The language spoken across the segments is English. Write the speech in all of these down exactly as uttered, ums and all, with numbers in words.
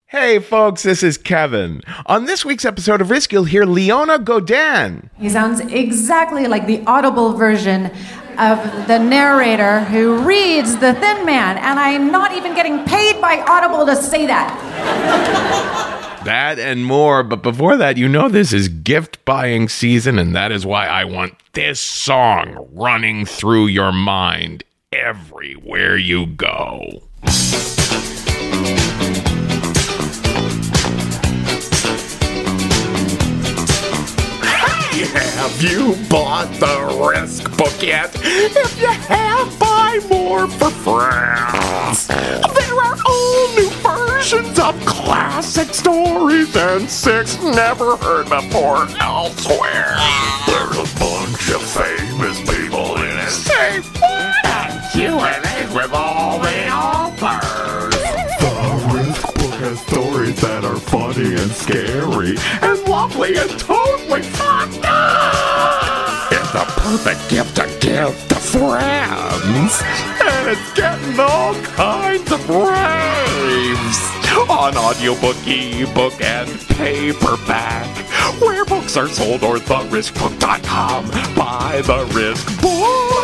Hey folks, this is Kevin. On this week's episode of Risk, you'll hear Leona Godin. He sounds exactly like the audible version of the narrator who reads The Thin Man, and I'm not even getting paid by Audible to say that. That and more, but before that, you know this is gift buying season, and that is why I want this song running through your mind everywhere you go. Have you bought the Risk book yet? If you have, buy more for friends. There are all new versions of classic stories and six never heard before elsewhere. There's a bunch of famous people in it. Say what? And Q and A's with all the authors. The Risk book has stories that are funny and scary and lovely and totally fucked up. It's a perfect gift to give to friends. And it's getting all kinds of raves on audiobook, ebook, and paperback. Where books are sold or the risk book dot com. Buy the Risk book.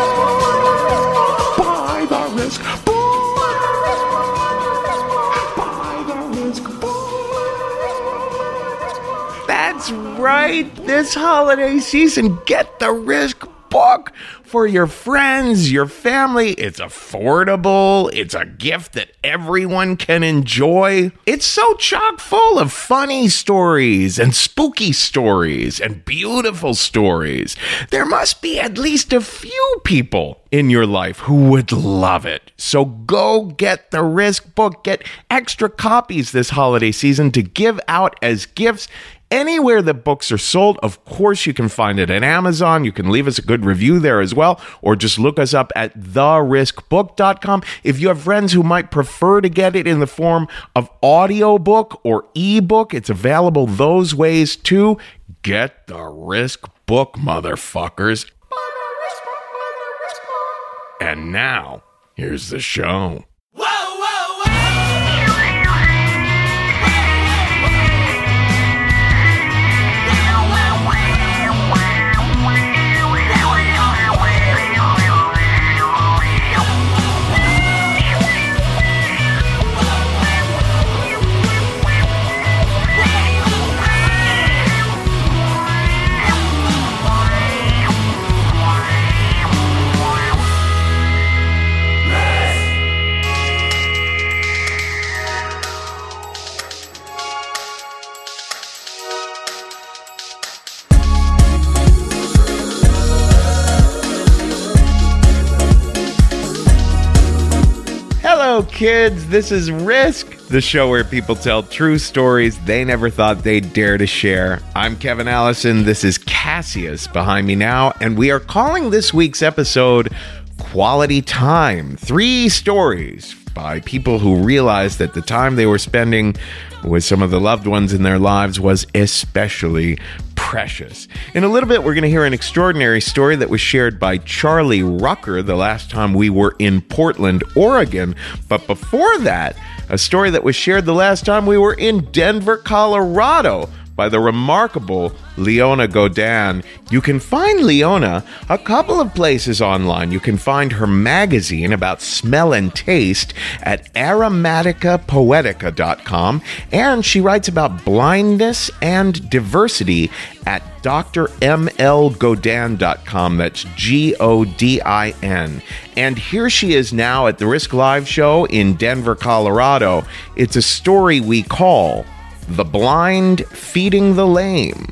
Buy the Risk book. Buy the Risk book. That's right. This holiday season, get the Risk book for your friends, your family. It's affordable. It's a gift that everyone can enjoy. It's so chock full of funny stories and spooky stories and beautiful stories. There must be at least a few people in your life who would love it. So go get the Risk book. Get extra copies this holiday season to give out as gifts anywhere that books are sold. Of course, you can find it at Amazon. You can leave us a good review there as well, or just look us up at the risk book dot com. If you have friends who might prefer to get it in the form of audiobook or ebook, it's available those ways too. Get the Risk book, motherfuckers. And now, here's the show. Hello, kids. This is Risk, the show where people tell true stories they never thought they'd dare to share. I'm Kevin Allison. This is Cassius behind me now, and we are calling this week's episode Quality Time. Three stories by people who realized that the time they were spending with some of the loved ones in their lives was especially precious. In a little bit, we're going to hear an extraordinary story that was shared by Charlie Rucker the last time we were in Portland, Oregon. But before that, a story that was shared the last time we were in Denver, Colorado, by the remarkable Leona Godin. You can find Leona a couple of places online. You can find her magazine about smell and taste at aromatica poetica dot com, and she writes about blindness and diversity at d r m l godin dot com. That's G O D I N. And here she is now at the Risk Live show in Denver, Colorado. It's a story we call The Blind Feeding the Lame.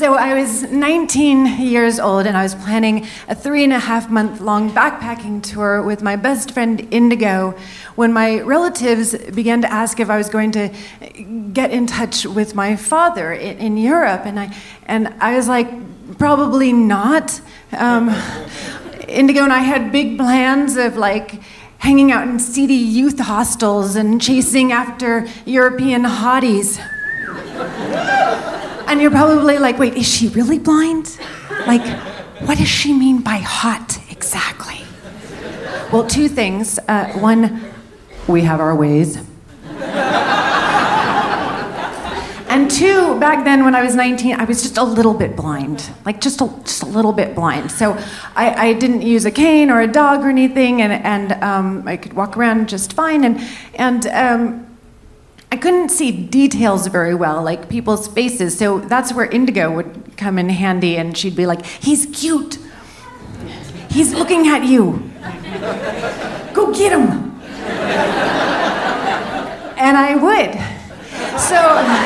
so I was nineteen years old, and I was planning a three and a half month long backpacking tour with my best friend Indigo when my relatives began to ask if I was going to get in touch with my father in, in Europe. And I, and I was like, probably not. Um, Indigo and I had big plans of like hanging out in seedy youth hostels and chasing after European hotties. And you're probably like, wait, is she really blind? Like, what does she mean by hot exactly? Well, two things. Uh, one, we have our ways. And two, back then when I was nineteen, I was just a little bit blind. Like, just a, just a little bit blind. So I, I didn't use a cane or a dog or anything, and, and um, I could walk around just fine. And, and um, I couldn't see details very well, like people's faces, so that's where Indigo would come in handy, and she'd be like, he's cute. He's looking at you. Go get him. And I would. So,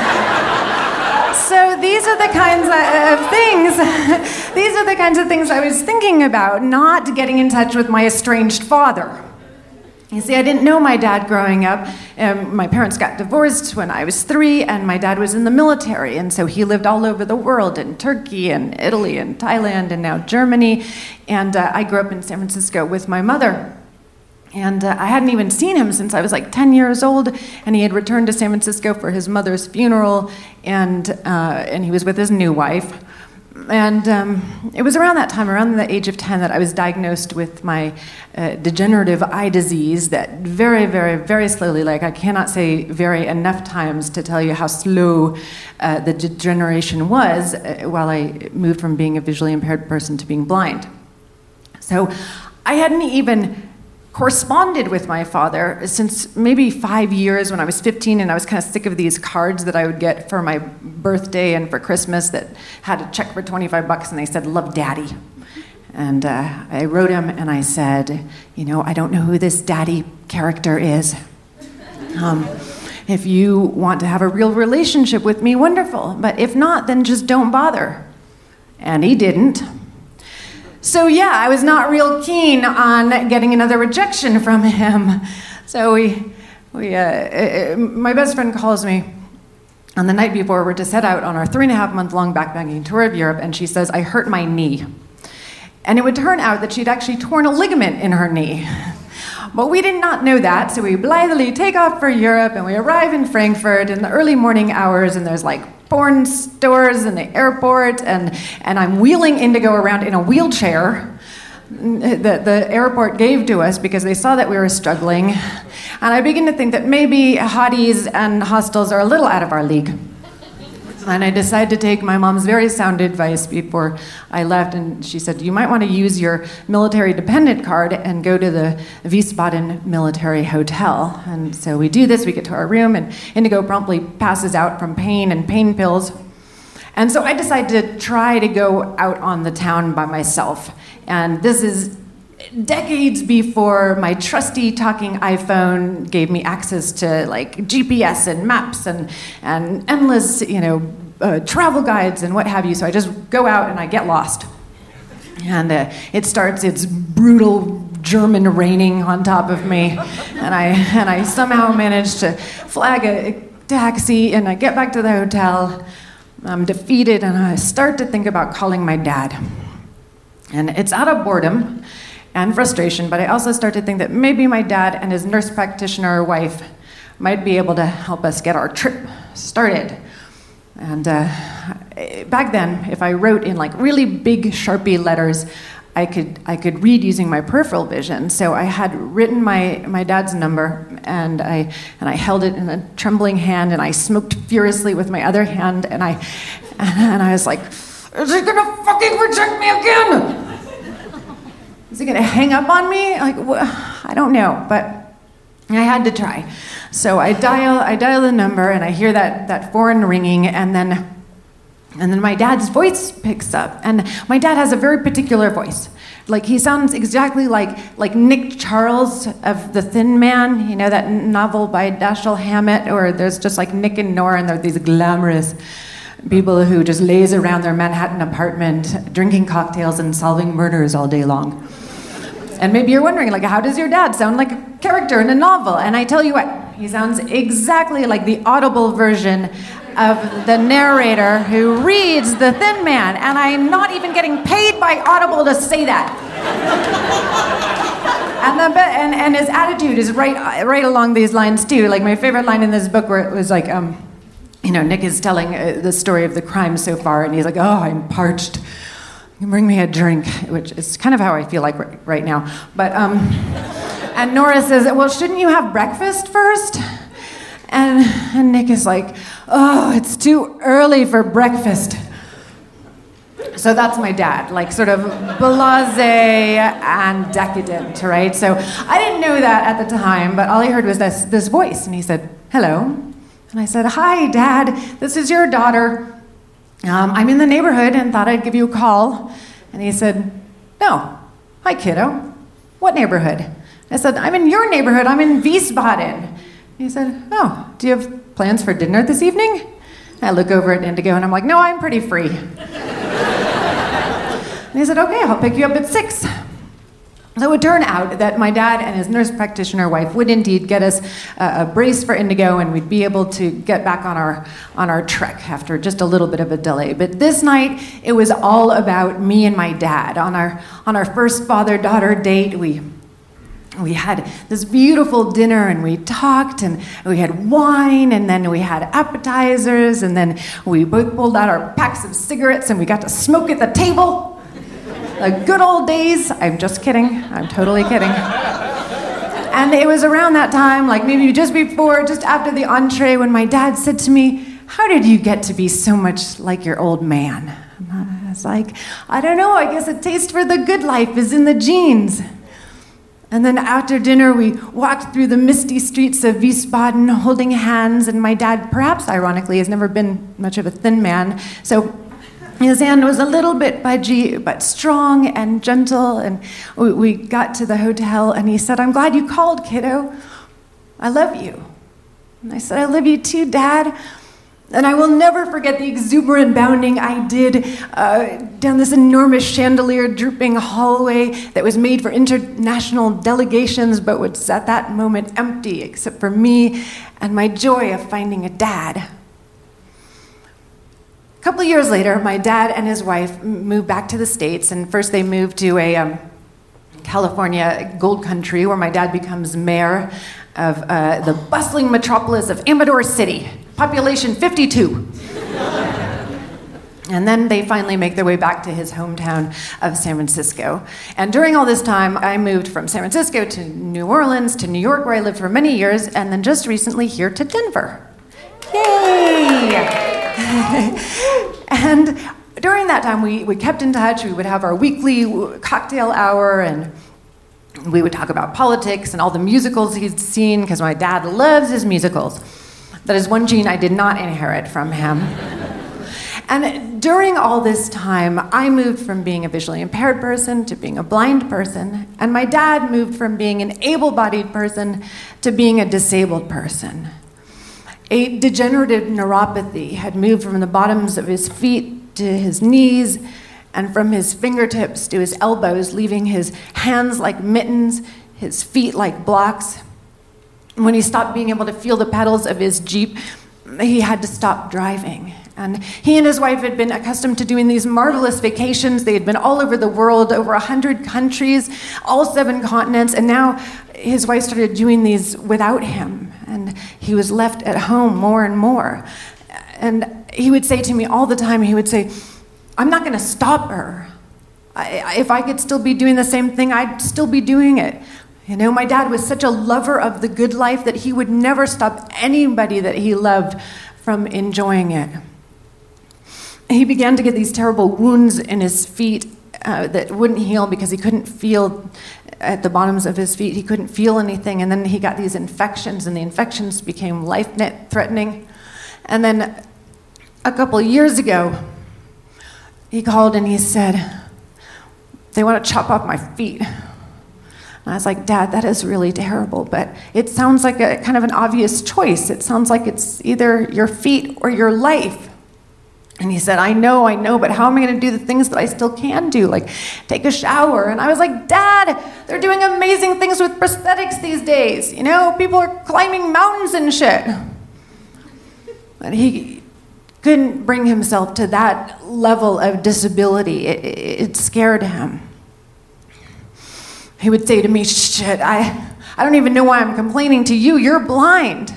so these are the kinds of things, these are the kinds of things I was thinking about, not getting in touch with my estranged father. You see, I didn't know my dad growing up. Um, my parents got divorced when I was three, and my dad was in the military, and so he lived all over the world, in Turkey and Italy and Thailand and now Germany, and uh, I grew up in San Francisco with my mother. And uh, I hadn't even seen him since I was like ten years old, and he had returned to San Francisco for his mother's funeral, and, uh, and he was with his new wife. And um, it was around that time, around the age of ten, that I was diagnosed with my uh, degenerative eye disease that very, very, very slowly, like I cannot say very enough times to tell you how slow uh, the degeneration was uh, while I moved from being a visually impaired person to being blind. So I hadn't even corresponded with my father since maybe five years when I was fifteen, and I was kind of sick of these cards that I would get for my birthday and for Christmas that had a check for twenty-five bucks, and they said, "Love, Daddy." And uh, I wrote him and I said, you know, I don't know who this daddy character is. Um, if you want to have a real relationship with me, wonderful. But if not, then just don't bother. And he didn't. So yeah, I was not real keen on getting another rejection from him. So we, we, uh, my best friend calls me on the night before we're to set out on our three and a half month long backpacking tour of Europe, and she says, I hurt my knee. And it would turn out that she'd actually torn a ligament in her knee. But we did not know that, so we blithely take off for Europe, and we arrive in Frankfurt in the early morning hours, and there's like porn stores in the airport, and, and I'm wheeling Indigo around in a wheelchair that the airport gave to us because they saw that we were struggling. And I begin to think that maybe hotties and hostels are a little out of our league. And I decided to take my mom's very sound advice before I left, and she said, you might want to use your military dependent card and go to the Wiesbaden Military Hotel. And so we do this, we get to our room, and Indigo promptly passes out from pain and pain pills. And so I decided to try to go out on the town by myself. And this is decades before my trusty talking iPhone gave me access to like G P S and maps and, and endless, you know, uh, travel guides and what have you. So I just go out and I get lost. And uh, it starts, it's brutal German raining on top of me. And I, and I somehow manage to flag a taxi, and I get back to the hotel. I'm defeated, and I start to think about calling my dad. And it's out of boredom and frustration, but I also start to think that maybe my dad and his nurse practitioner wife might be able to help us get our trip started. And uh, back then, if I wrote in like really big Sharpie letters, I could I could read using my peripheral vision. So I had written my, my dad's number, and I and I held it in a trembling hand, and I smoked furiously with my other hand, and I and I was like, is he gonna fucking reject me again? Is he gonna hang up on me? Like, wh- I don't know, but I had to try. So I dial, I dial the number, and I hear that that foreign ringing, and then, and then my dad's voice picks up, and my dad has a very particular voice. Like, he sounds exactly like like Nick Charles of The Thin Man, you know, that novel by Dashiell Hammett, or there's just like Nick and Nora, and they're these glamorous People who just laze around their Manhattan apartment, drinking cocktails and solving murders all day long. And maybe you're wondering, like, how does your dad sound like a character in a novel? And I tell you what, he sounds exactly like the Audible version of the narrator who reads The Thin Man. And I'm not even getting paid by Audible to say that. And, the, and, and his attitude is right, right along these lines, too. Like, my favorite line in this book where it was like, um, you know, Nick is telling uh, the story of the crime so far, and he's like, oh, I'm parched. Bring me a drink, which is kind of how I feel like right, right now. But, um, and Nora says, well, shouldn't you have breakfast first? And, and Nick is like, oh, it's too early for breakfast. So that's my dad, like sort of blasé and decadent, right? So I didn't know that at the time, but all I heard was this, this voice, and he said, hello. And I said, hi, Dad, this is your daughter. Um, I'm in the neighborhood and thought I'd give you a call. And he said, no. Hi, kiddo. What neighborhood? I said, I'm in your neighborhood. I'm in Wiesbaden. He said, oh, do you have plans for dinner this evening? And I look over at Indigo and I'm like, no, I'm pretty free. And he said, okay, I'll pick you up at six. So it would turn out that my dad and his nurse practitioner wife would indeed get us a, a brace for Indigo, and we'd be able to get back on our on our trek after just a little bit of a delay. But this night, it was all about me and my dad. On our on our first father-daughter date, we we had this beautiful dinner, and we talked, and we had wine, and then we had appetizers, and then we both pulled out our packs of cigarettes, and we got to smoke at the table. The good old days. I'm just kidding. I'm totally kidding. And it was around that time, like maybe just before, just after the entree, when my dad said to me, how did you get to be so much like your old man? And I was like, I don't know. I guess a taste for the good life is in the genes. And then after dinner, we walked through the misty streets of Wiesbaden holding hands, and my dad, perhaps ironically, has never been much of a thin man, so his hand was a little bit pudgy, but strong and gentle, and we, we got to the hotel, and he said, I'm glad you called, kiddo. I love you. And I said, I love you too, Dad. And I will never forget the exuberant bounding I did uh, down this enormous chandelier drooping hallway that was made for international delegations, but was at that moment empty, except for me and my joy of finding a dad. A couple of years later, my dad and his wife moved back to the States, and first they moved to a um, California gold country where my dad becomes mayor of uh, the bustling metropolis of Amador City, population fifty-two. And then they finally make their way back to his hometown of San Francisco. And during all this time, I moved from San Francisco to New Orleans, to New York, where I lived for many years, and then just recently here to Denver. Yay! And during that time, we, we kept in touch. We would have our weekly cocktail hour, and we would talk about politics and all the musicals he'd seen, because my dad loves his musicals. That is one gene I did not inherit from him. And during all this time, I moved from being a visually impaired person to being a blind person, and my dad moved from being an able-bodied person to being a disabled person. A degenerative neuropathy had moved from the bottoms of his feet to his knees, and from his fingertips to his elbows, leaving his hands like mittens, his feet like blocks. When he stopped being able to feel the pedals of his Jeep, he had to stop driving. And he and his wife had been accustomed to doing these marvelous vacations. They had been all over the world, over a hundred countries, all seven continents, and now his wife started doing these without him, and he was left at home more and more. And he would say to me all the time, he would say, I'm not gonna stop her. I, if I could still be doing the same thing, I'd still be doing it. You know, my dad was such a lover of the good life that he would never stop anybody that he loved from enjoying it. He began to get these terrible wounds in his feet uh, that wouldn't heal because he couldn't feel at the bottoms of his feet. He couldn't feel anything, and then he got these infections, and the infections became life-threatening. And then a couple of years ago, he called and he said, they want to chop off my feet. And I was like, Dad, that is really terrible, but it sounds like a kind of an obvious choice. It sounds like it's either your feet or your life. And he said, I know, I know, but how am I going to do the things that I still can do, like take a shower? And I was like, Dad, they're doing amazing things with prosthetics these days. You know, people are climbing mountains and shit. But he couldn't bring himself to that level of disability. It, it scared him. He would say to me, shit, I, I don't even know why I'm complaining to you. You're blind.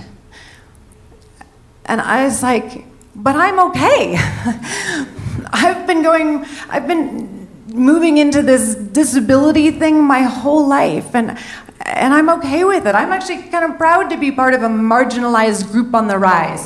And I was like, but I'm okay. I've been going, I've been moving into this disability thing my whole life, and and I'm okay with it. I'm actually kind of proud to be part of a marginalized group on the rise.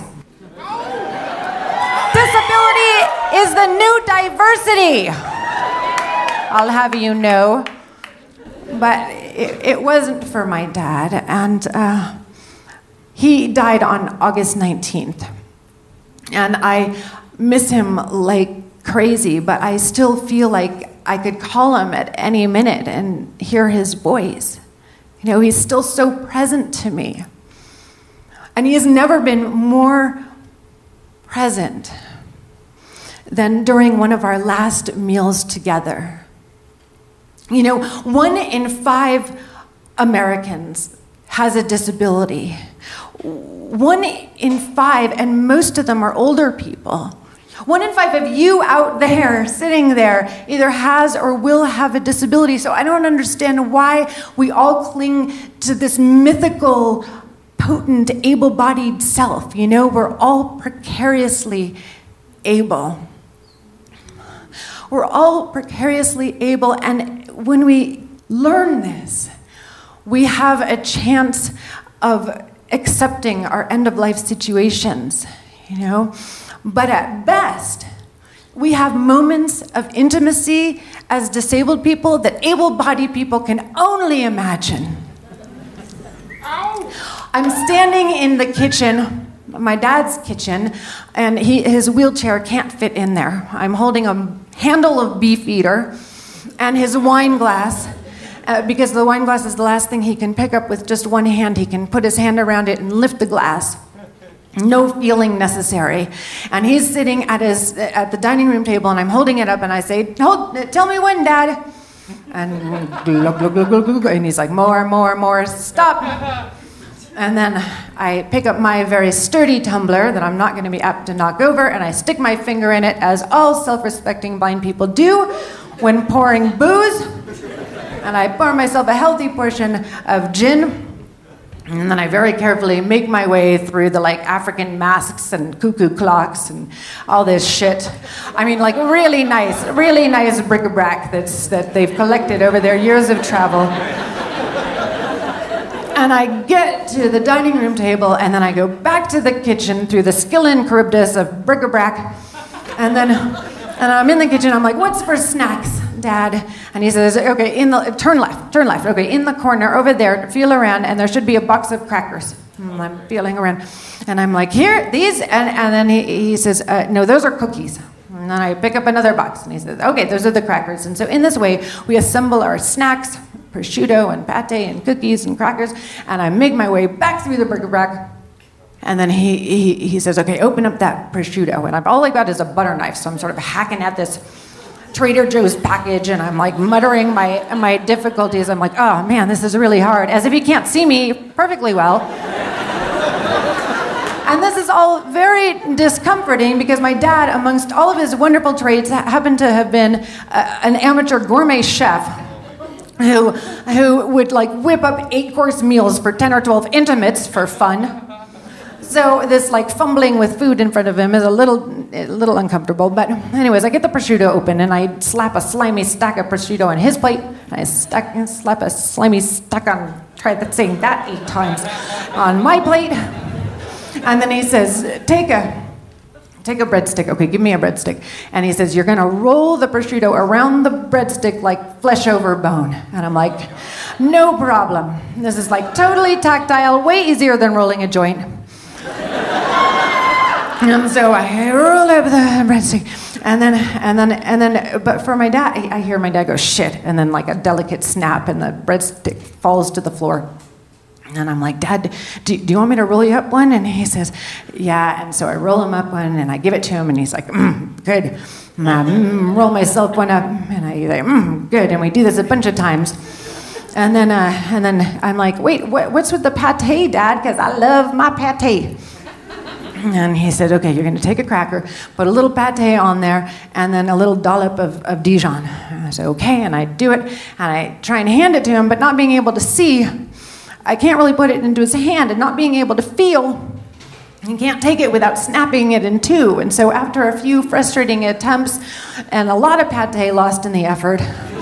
Disability is the new diversity, I'll have you know. But it, it wasn't for my dad, and uh, he died on August nineteenth. And I miss him like crazy, but I still feel like I could call him at any minute and hear his voice. You know, he's still so present to me. And he has never been more present than during one of our last meals together. You know, one in five Americans has a disability. One in five, and most of them are older people. One in five of you out there, sitting there, either has or will have a disability. So I don't understand why we all cling to this mythical, potent, able-bodied self. You know, we're all precariously able. We're all precariously able, and when we learn this, we have a chance of accepting our end-of-life situations, you know? But at best, we have moments of intimacy as disabled people that able-bodied people can only imagine. I'm standing in the kitchen, my dad's kitchen, and he, his wheelchair can't fit in there. I'm holding a handle of Beefeater and his wine glass, Uh, because the wine glass is the last thing he can pick up with just one hand. He can put his hand around it and lift the glass. No feeling necessary. And he's sitting at his at the dining room table, and I'm holding it up, and I say, Hold, tell me when, Dad. And glug, glug, glug, glug, glug, and he's like, more, more, more, stop. And then I pick up my very sturdy tumbler that I'm not going to be apt to knock over, and I stick my finger in it, as all self-respecting blind people do when pouring booze. And I pour myself a healthy portion of gin, and then I very carefully make my way through the like African masks and cuckoo clocks and all this shit. I mean, like really nice, really nice bric-a-brac that's that they've collected over their years of travel. And I get to the dining room table, and then I go back to the kitchen through the skill and charybdis of bric-a-brac, and then and I'm in the kitchen. I'm like, what's for snacks, Dad? And he says, okay, in the turn left, turn left. Okay, in the corner over there, feel around, and there should be a box of crackers. And I'm feeling around, and I'm like, here, these, and, and then he, he says, uh, no, those are cookies. And then I pick up another box, and he says, okay, those are the crackers. And so in this way, we assemble our snacks, prosciutto and pate and cookies and crackers, and I make my way back through the bric-a-brac. And then he, he he says, okay, open up that prosciutto. And I've all I got is a butter knife, so I'm sort of hacking at this Trader Joe's package, and I'm like muttering my my difficulties. I'm like, oh man, this is really hard, as if you can't see me perfectly well. And this is all very discomforting because my dad, amongst all of his wonderful traits, happened to have been uh, an amateur gourmet chef who who would like whip up eight-course meals for ten or twelve intimates for fun. So this like fumbling with food in front of him is a little, a little uncomfortable. But anyways, I get the prosciutto open, and I slap a slimy stack of prosciutto on his plate. And I stack, slap a slimy stack on, try that, saying that eight times, on my plate. And then he says, take a, take a breadstick. Okay, give me a breadstick. And he says, you're gonna roll the prosciutto around the breadstick like flesh over bone. And I'm like, no problem. This is like totally tactile, way easier than rolling a joint. And so I roll up the breadstick, and then, and then, and then, but for my dad, I hear my dad go, shit, and then like a delicate snap, and the breadstick falls to the floor. And I'm like, Dad, do, do you want me to roll you up one? And he says, yeah. And so I roll him up one, and I give it to him, and he's like, mm, good. And I mm, roll myself one up, and I like, mm, good. And we do this a bunch of times. And then, uh, and then I'm like, wait, what, what's with the pate, Dad? Because I love my pate. And he said, okay, you're going to take a cracker, put a little pate on there, and then a little dollop of, of Dijon. And I said, okay, and I do it, and I try and hand it to him, but not being able to see, I can't really put it into his hand, and not being able to feel, he can't take it without snapping it in two. And so after a few frustrating attempts and a lot of pate lost in the effort,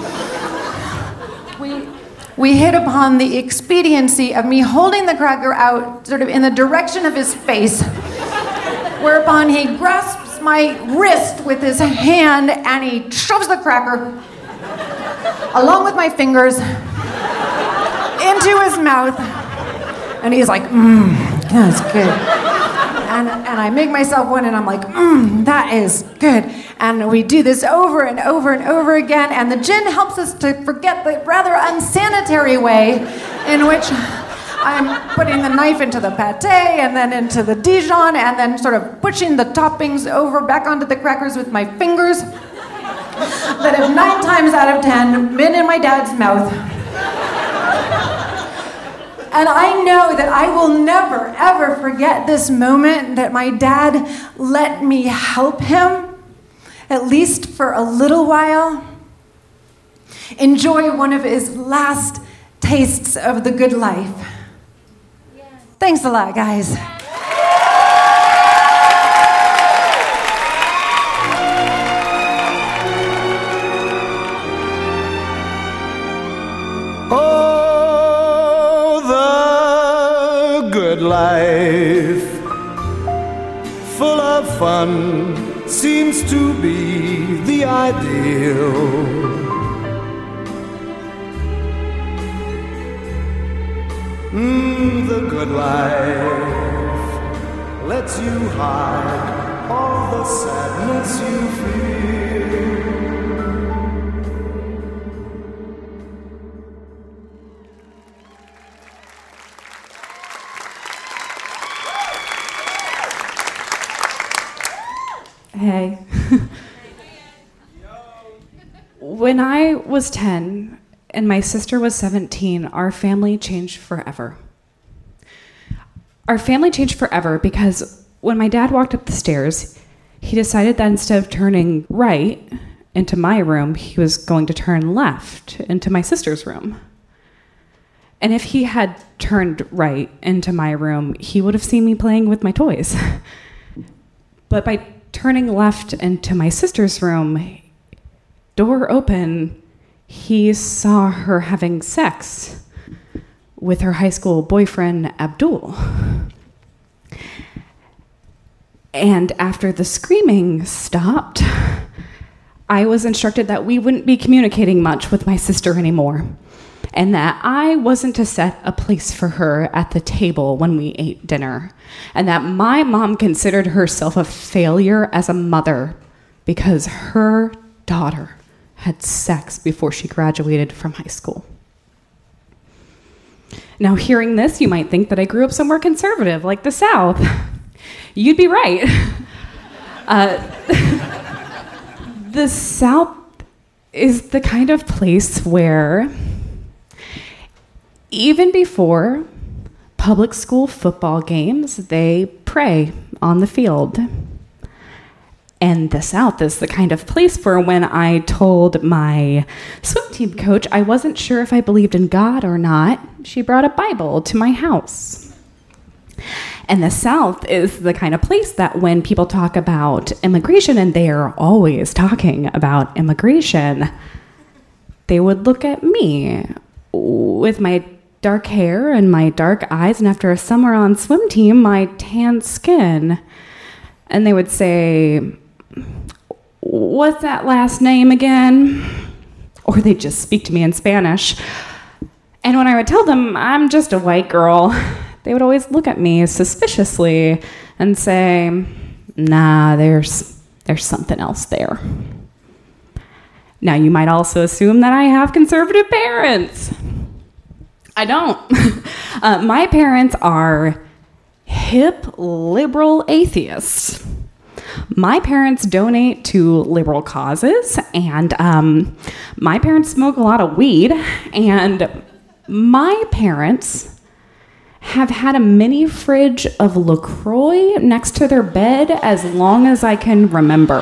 we, we hit upon the expediency of me holding the cracker out sort of in the direction of his face, whereupon he grasps my wrist with his hand and he shoves the cracker, along with my fingers, into his mouth. And he's like, mmm, that's good. And, and I make myself one, and I'm like, mmm, that is good. And we do this over and over and over again, and the gin helps us to forget the rather unsanitary way in which I'm putting the knife into the pate, and then into the Dijon, and then sort of pushing the toppings over back onto the crackers with my fingers that have nine times out of ten been in my dad's mouth. And I know that I will never, ever forget this moment that my dad let me help him, at least for a little while, enjoy one of his last tastes of the good life. Yes. Thanks a lot, guys. Life full of fun seems to be the ideal. Mm, the good life lets you hide all the sadness you feel. Hey. When I was ten and my sister was seventeen, our family changed forever. Our family changed forever because when my dad walked up the stairs, he decided that instead of turning right into my room, he was going to turn left into my sister's room. And if he had turned right into my room, he would have seen me playing with my toys. But by turning left into my sister's room, door open, he saw her having sex with her high school boyfriend, Abdul. And after the screaming stopped, I was instructed that we wouldn't be communicating much with my sister anymore, and that I wasn't to set a place for her at the table when we ate dinner, and that my mom considered herself a failure as a mother because her daughter had sex before she graduated from high school. Now, hearing this, you might think that I grew up somewhere conservative, like the South. You'd be right. Uh, the South is the kind of place where even before public school football games, they pray on the field. And the South is the kind of place where when I told my swim team coach I wasn't sure if I believed in God or not, she brought a Bible to my house. And the South is the kind of place that when people talk about immigration, and they are always talking about immigration, they would look at me with my dark hair and my dark eyes, and after a summer on swim team, my tan skin. And they would say, "What's that last name again?" Or they'd just speak to me in Spanish. And when I would tell them I'm just a white girl, they would always look at me suspiciously and say, "Nah, there's there's something else there." Now, you might also assume that I have conservative parents. I don't. Uh, my parents are hip liberal atheists. My parents donate to liberal causes, and um, my parents smoke a lot of weed, and my parents have had a mini fridge of LaCroix next to their bed as long as I can remember.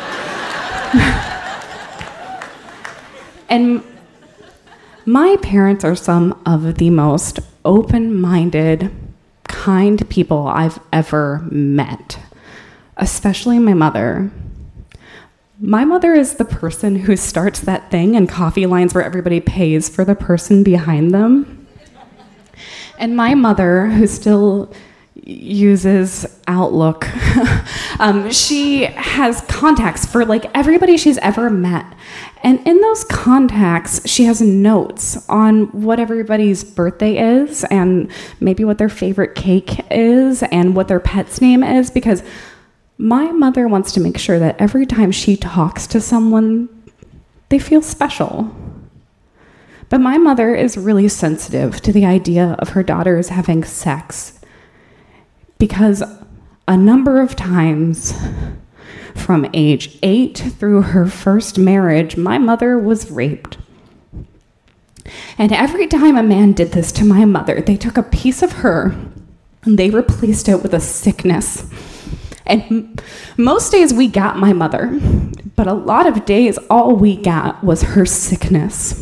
And my parents are some of the most open-minded, kind people I've ever met, especially my mother. My mother is the person who starts that thing in coffee lines where everybody pays for the person behind them. And my mother, who still uses Outlook, um, she has contacts for like everybody she's ever met. And in those contacts, she has notes on what everybody's birthday is and maybe what their favorite cake is and what their pet's name is, because my mother wants to make sure that every time she talks to someone, they feel special. But my mother is really sensitive to the idea of her daughters having sex because a number of times from age eight through her first marriage, my mother was raped. And every time a man did this to my mother, they took a piece of her and they replaced it with a sickness. And most days we got my mother, but a lot of days all we got was her sickness.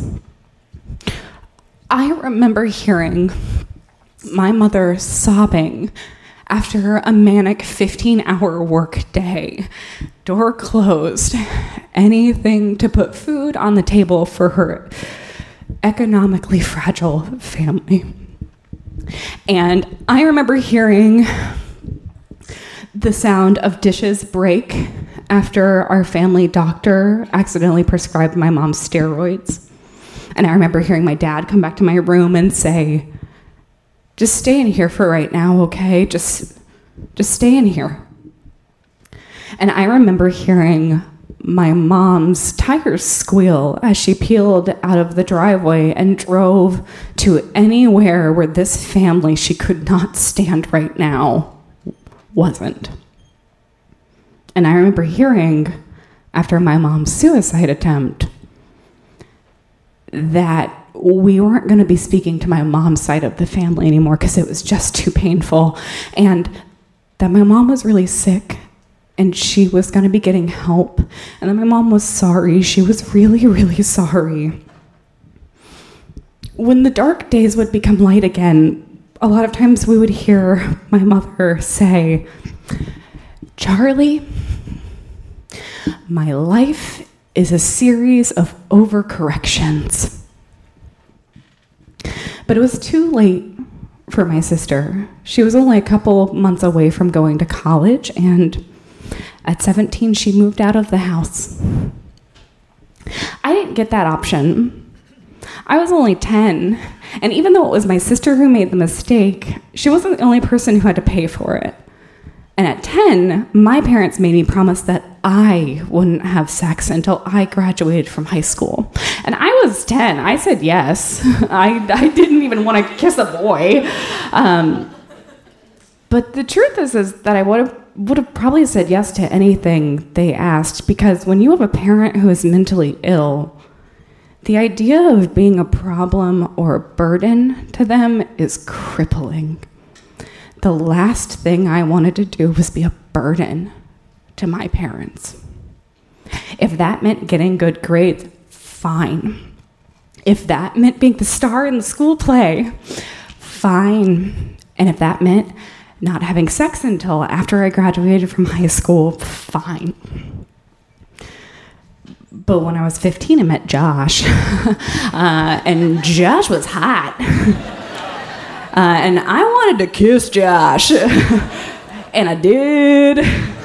I remember hearing my mother sobbing after a manic fifteen-hour work day, door closed, anything to put food on the table for her economically fragile family. And I remember hearing the sound of dishes break after our family doctor accidentally prescribed my mom steroids. And I remember hearing my dad come back to my room and say, just stay in here for right now, okay? Just, just stay in here. And I remember hearing my mom's tires squeal as she peeled out of the driveway and drove to anywhere where this family she could not stand right now wasn't. And I remember hearing, after my mom's suicide attempt, that we weren't going to be speaking to my mom's side of the family anymore because it was just too painful, and that my mom was really sick and she was going to be getting help, and that my mom was sorry. She was really, really sorry. When the dark days would become light again, a lot of times we would hear my mother say, Charlie, my life is a series of overcorrections. But it was too late for my sister. She was only a couple months away from going to college, and at seventeen, she moved out of the house. I didn't get that option. I was only ten, and even though it was my sister who made the mistake, she wasn't the only person who had to pay for it. And at ten, my parents made me promise that I wouldn't have sex until I graduated from high school. And I was ten. I said yes. I, I didn't even want to kiss a boy. Um, but the truth is, is that I would have would have probably said yes to anything they asked, because when you have a parent who is mentally ill, the idea of being a problem or a burden to them is crippling. The last thing I wanted to do was be a burden to my parents. If that meant getting good grades, fine. If that meant being the star in the school play, fine. And if that meant not having sex until after I graduated from high school, fine. But when I was fifteen, I met Josh. uh, and Josh was hot. uh, and I wanted to kiss Josh. And I did.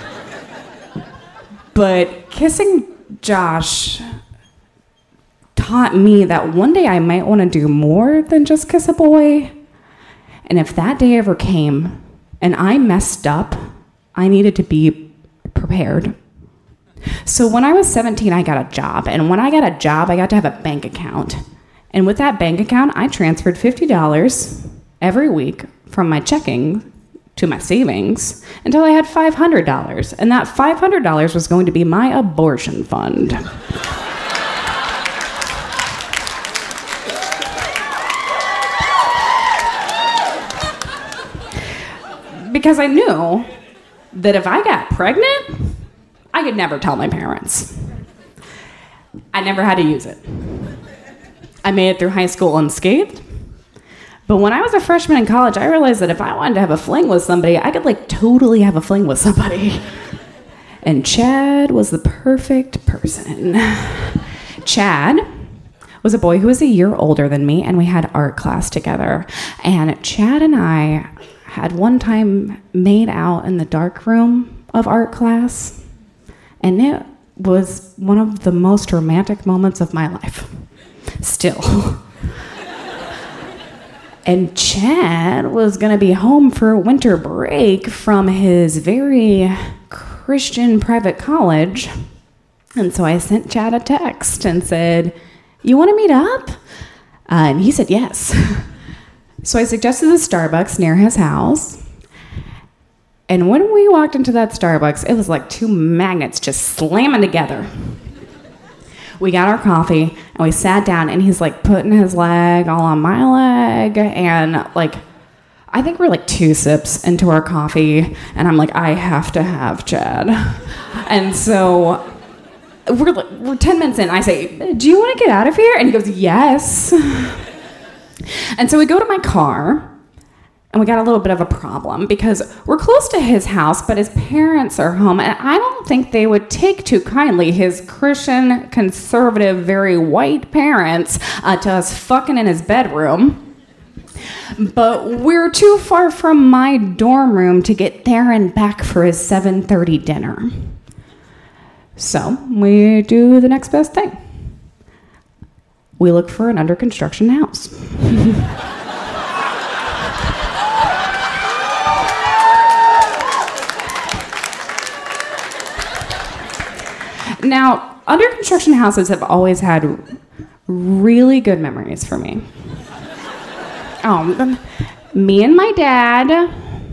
But kissing Josh taught me that one day I might want to do more than just kiss a boy. And if that day ever came and I messed up, I needed to be prepared. So when I was seventeen, I got a job. And when I got a job, I got to have a bank account. And with that bank account, I transferred fifty dollars every week from my checking to my savings until I had five hundred dollars. And that five hundred dollars was going to be my abortion fund. Because I knew that if I got pregnant, I could never tell my parents. I never had to use it. I made it through high school unscathed. But when I was a freshman in college, I realized that if I wanted to have a fling with somebody, I could like totally have a fling with somebody. And Chad was the perfect person. Chad was a boy who was a year older than me, and we had art class together. And Chad and I had one time made out in the dark room of art class, and it was one of the most romantic moments of my life. Still. And Chad was going to be home for winter break from his very Christian private college. And so I sent Chad a text and said, "You want to meet up?" Uh, and he said yes. So I suggested the Starbucks near his house. And when we walked into that Starbucks, it was like two magnets just slamming together. We got our coffee and we sat down, and he's like putting his leg all on my leg, and like I think we're like two sips into our coffee, and I'm like, I have to have Chad. And so we're like, we're ten minutes in. I say, "Do you want to get out of here?" And he goes, "Yes." And so we go to my car, and we got a little bit of a problem because we're close to his house, but his parents are home, and I don't think they would take too kindly his Christian, conservative, very white parents uh, to us fucking in his bedroom. But we're too far from my dorm room to get there and back for his seven thirty dinner. So we do the next best thing. We look for an under construction house. Now, under construction houses have always had really good memories for me. Um, me and my dad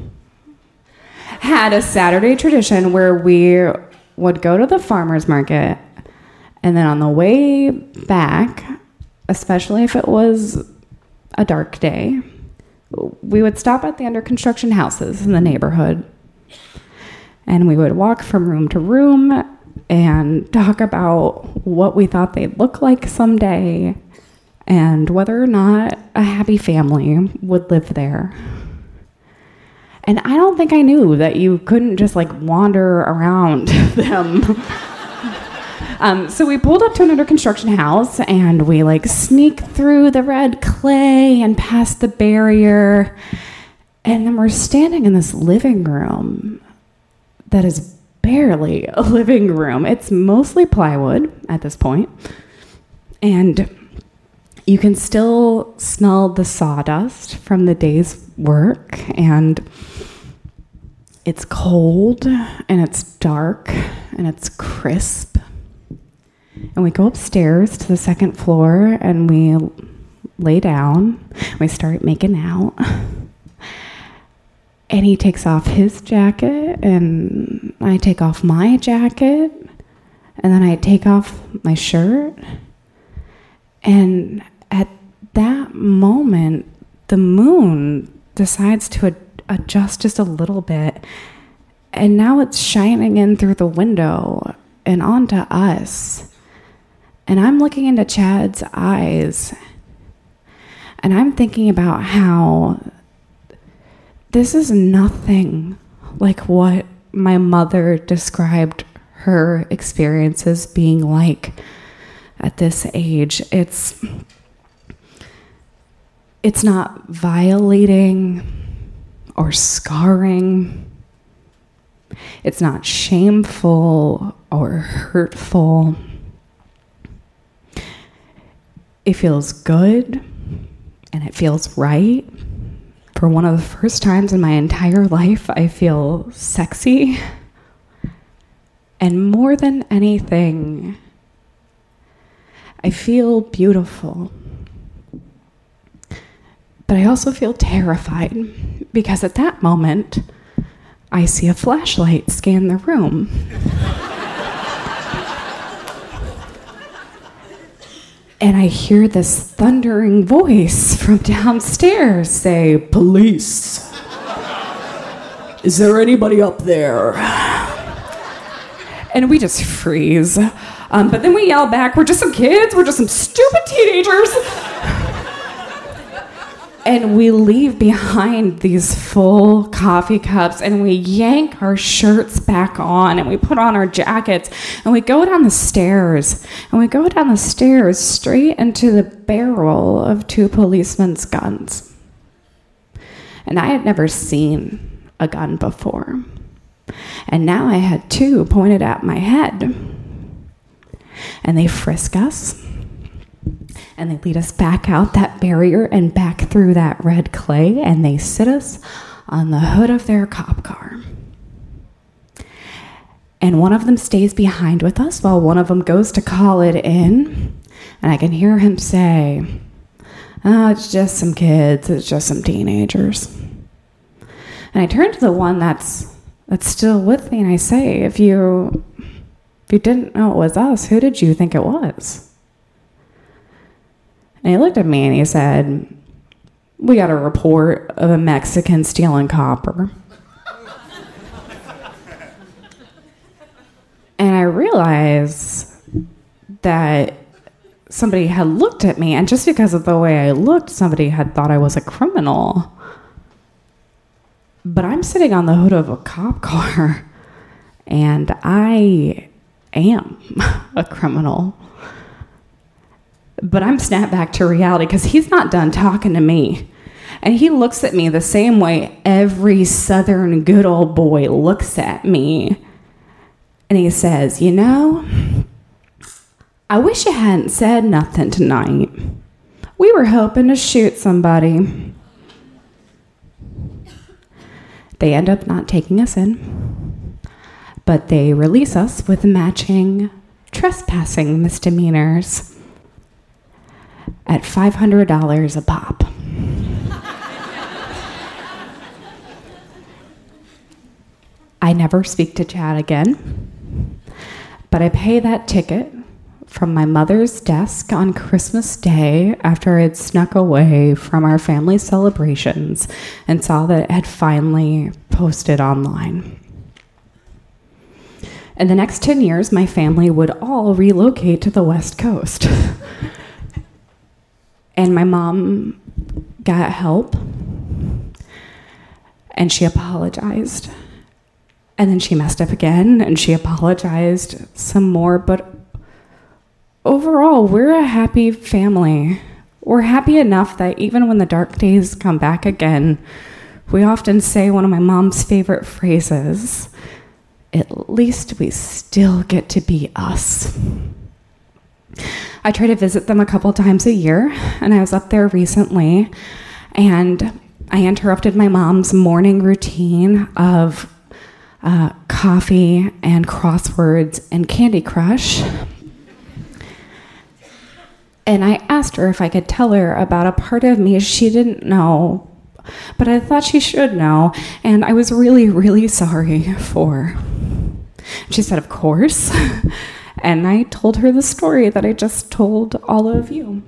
had a Saturday tradition where we would go to the farmer's market, and then on the way back, especially if it was a dark day, we would stop at the under construction houses in the neighborhood, and we would walk from room to room and talk about what we thought they'd look like someday and whether or not a happy family would live there. And I don't think I knew that you couldn't just like wander around them. um, so we pulled up to an under construction house, and we like sneak through the red clay and past the barrier. And then we're standing in this living room that is barely a living room. It's mostly plywood at this point. And you can still smell the sawdust from the day's work. And it's cold, and it's dark, and it's crisp. And we go upstairs to the second floor, and we lay down. We start making out. And he takes off his jacket, and I take off my jacket, and then I take off my shirt. And at that moment, the moon decides to ad- adjust just a little bit, and now it's shining in through the window and onto us. And I'm looking into Chad's eyes, and I'm thinking about how this is nothing like what my mother described her experiences being like at this age. It's it's not violating or scarring. It's not shameful or hurtful. It feels good, and it feels right. For one of the first times in my entire life, I feel sexy. And more than anything, I feel beautiful. But I also feel terrified because at that moment, I see a flashlight scan the room. And I hear this thundering voice from downstairs say, "Police. Is there anybody up there?" And we just freeze. Um, but then we yell back, "We're just some kids. We're just some stupid teenagers." And we leave behind these full coffee cups and we yank our shirts back on and we put on our jackets and we go down the stairs. And we go down the stairs straight into the barrel of two policemen's guns. And I had never seen a gun before. And now I had two pointed at my head. And they frisk us. And they lead us back out that barrier and back through that red clay, and they sit us on the hood of their cop car. And one of them stays behind with us while one of them goes to call it in. And I can hear him say, "Oh, it's just some kids. It's just some teenagers." And I turn to the one that's that's still with me, and I say, if you, if you didn't know it was us, who did you think it was? And he looked at me and he said, "We got a report of a Mexican stealing copper." And I realized that somebody had looked at me, and just because of the way I looked, somebody had thought I was a criminal. But I'm sitting on the hood of a cop car, and I am a criminal. But I'm snapped back to reality because he's not done talking to me. And he looks at me the same way every Southern good old boy looks at me. And he says, "You know, I wish you hadn't said nothing tonight. We were hoping to shoot somebody." They end up not taking us in, but they release us with matching trespassing misdemeanors at five hundred dollars a pop. I never speak to Chad again, but I pay that ticket from my mother's desk on Christmas Day after I had snuck away from our family celebrations and saw that it had finally posted online. In the next ten years, my family would all relocate to the West Coast. And my mom got help, and she apologized. And then she messed up again, and she apologized some more. But overall, we're a happy family. We're happy enough that even when the dark days come back again, we often say one of my mom's favorite phrases, "At least we still get to be us." I try to visit them a couple times a year, and I was up there recently, and I interrupted my mom's morning routine of uh, coffee and crosswords and Candy Crush. And I asked her if I could tell her about a part of me she didn't know, but I thought she should know, and I was really, really sorry for. She said, "Of course." And I told her the story that I just told all of you.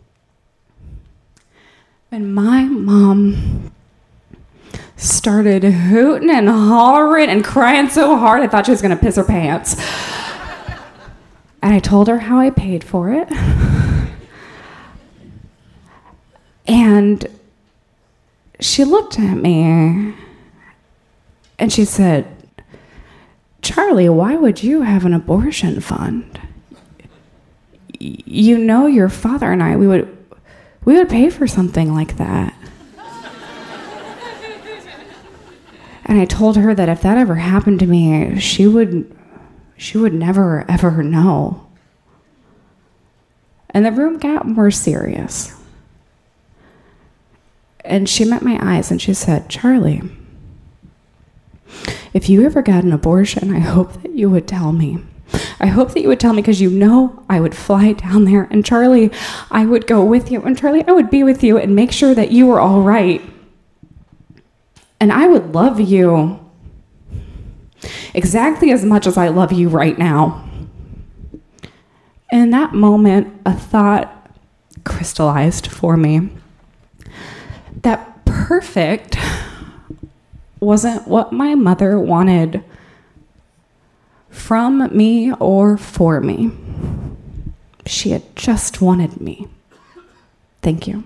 And my mom started hooting and hollering and crying so hard I thought she was going to piss her pants. And I told her how I paid for it. And she looked at me and she said, "Charlie, why would you have an abortion fund? You know, your father and I, we would we would pay for something like that." And I told her that if that ever happened to me, she would she would never ever know. And the room got more serious. And she met my eyes and she said, "Charlie, if you ever got an abortion, I hope that you would tell me. I hope that you would tell me because you know I would fly down there. And Charlie, I would go with you. And Charlie, I would be with you and make sure that you were all right. And I would love you exactly as much as I love you right now. In that moment, a thought crystallized for me. That perfect wasn't what my mother wanted from me or for me. She had just wanted me. Thank you.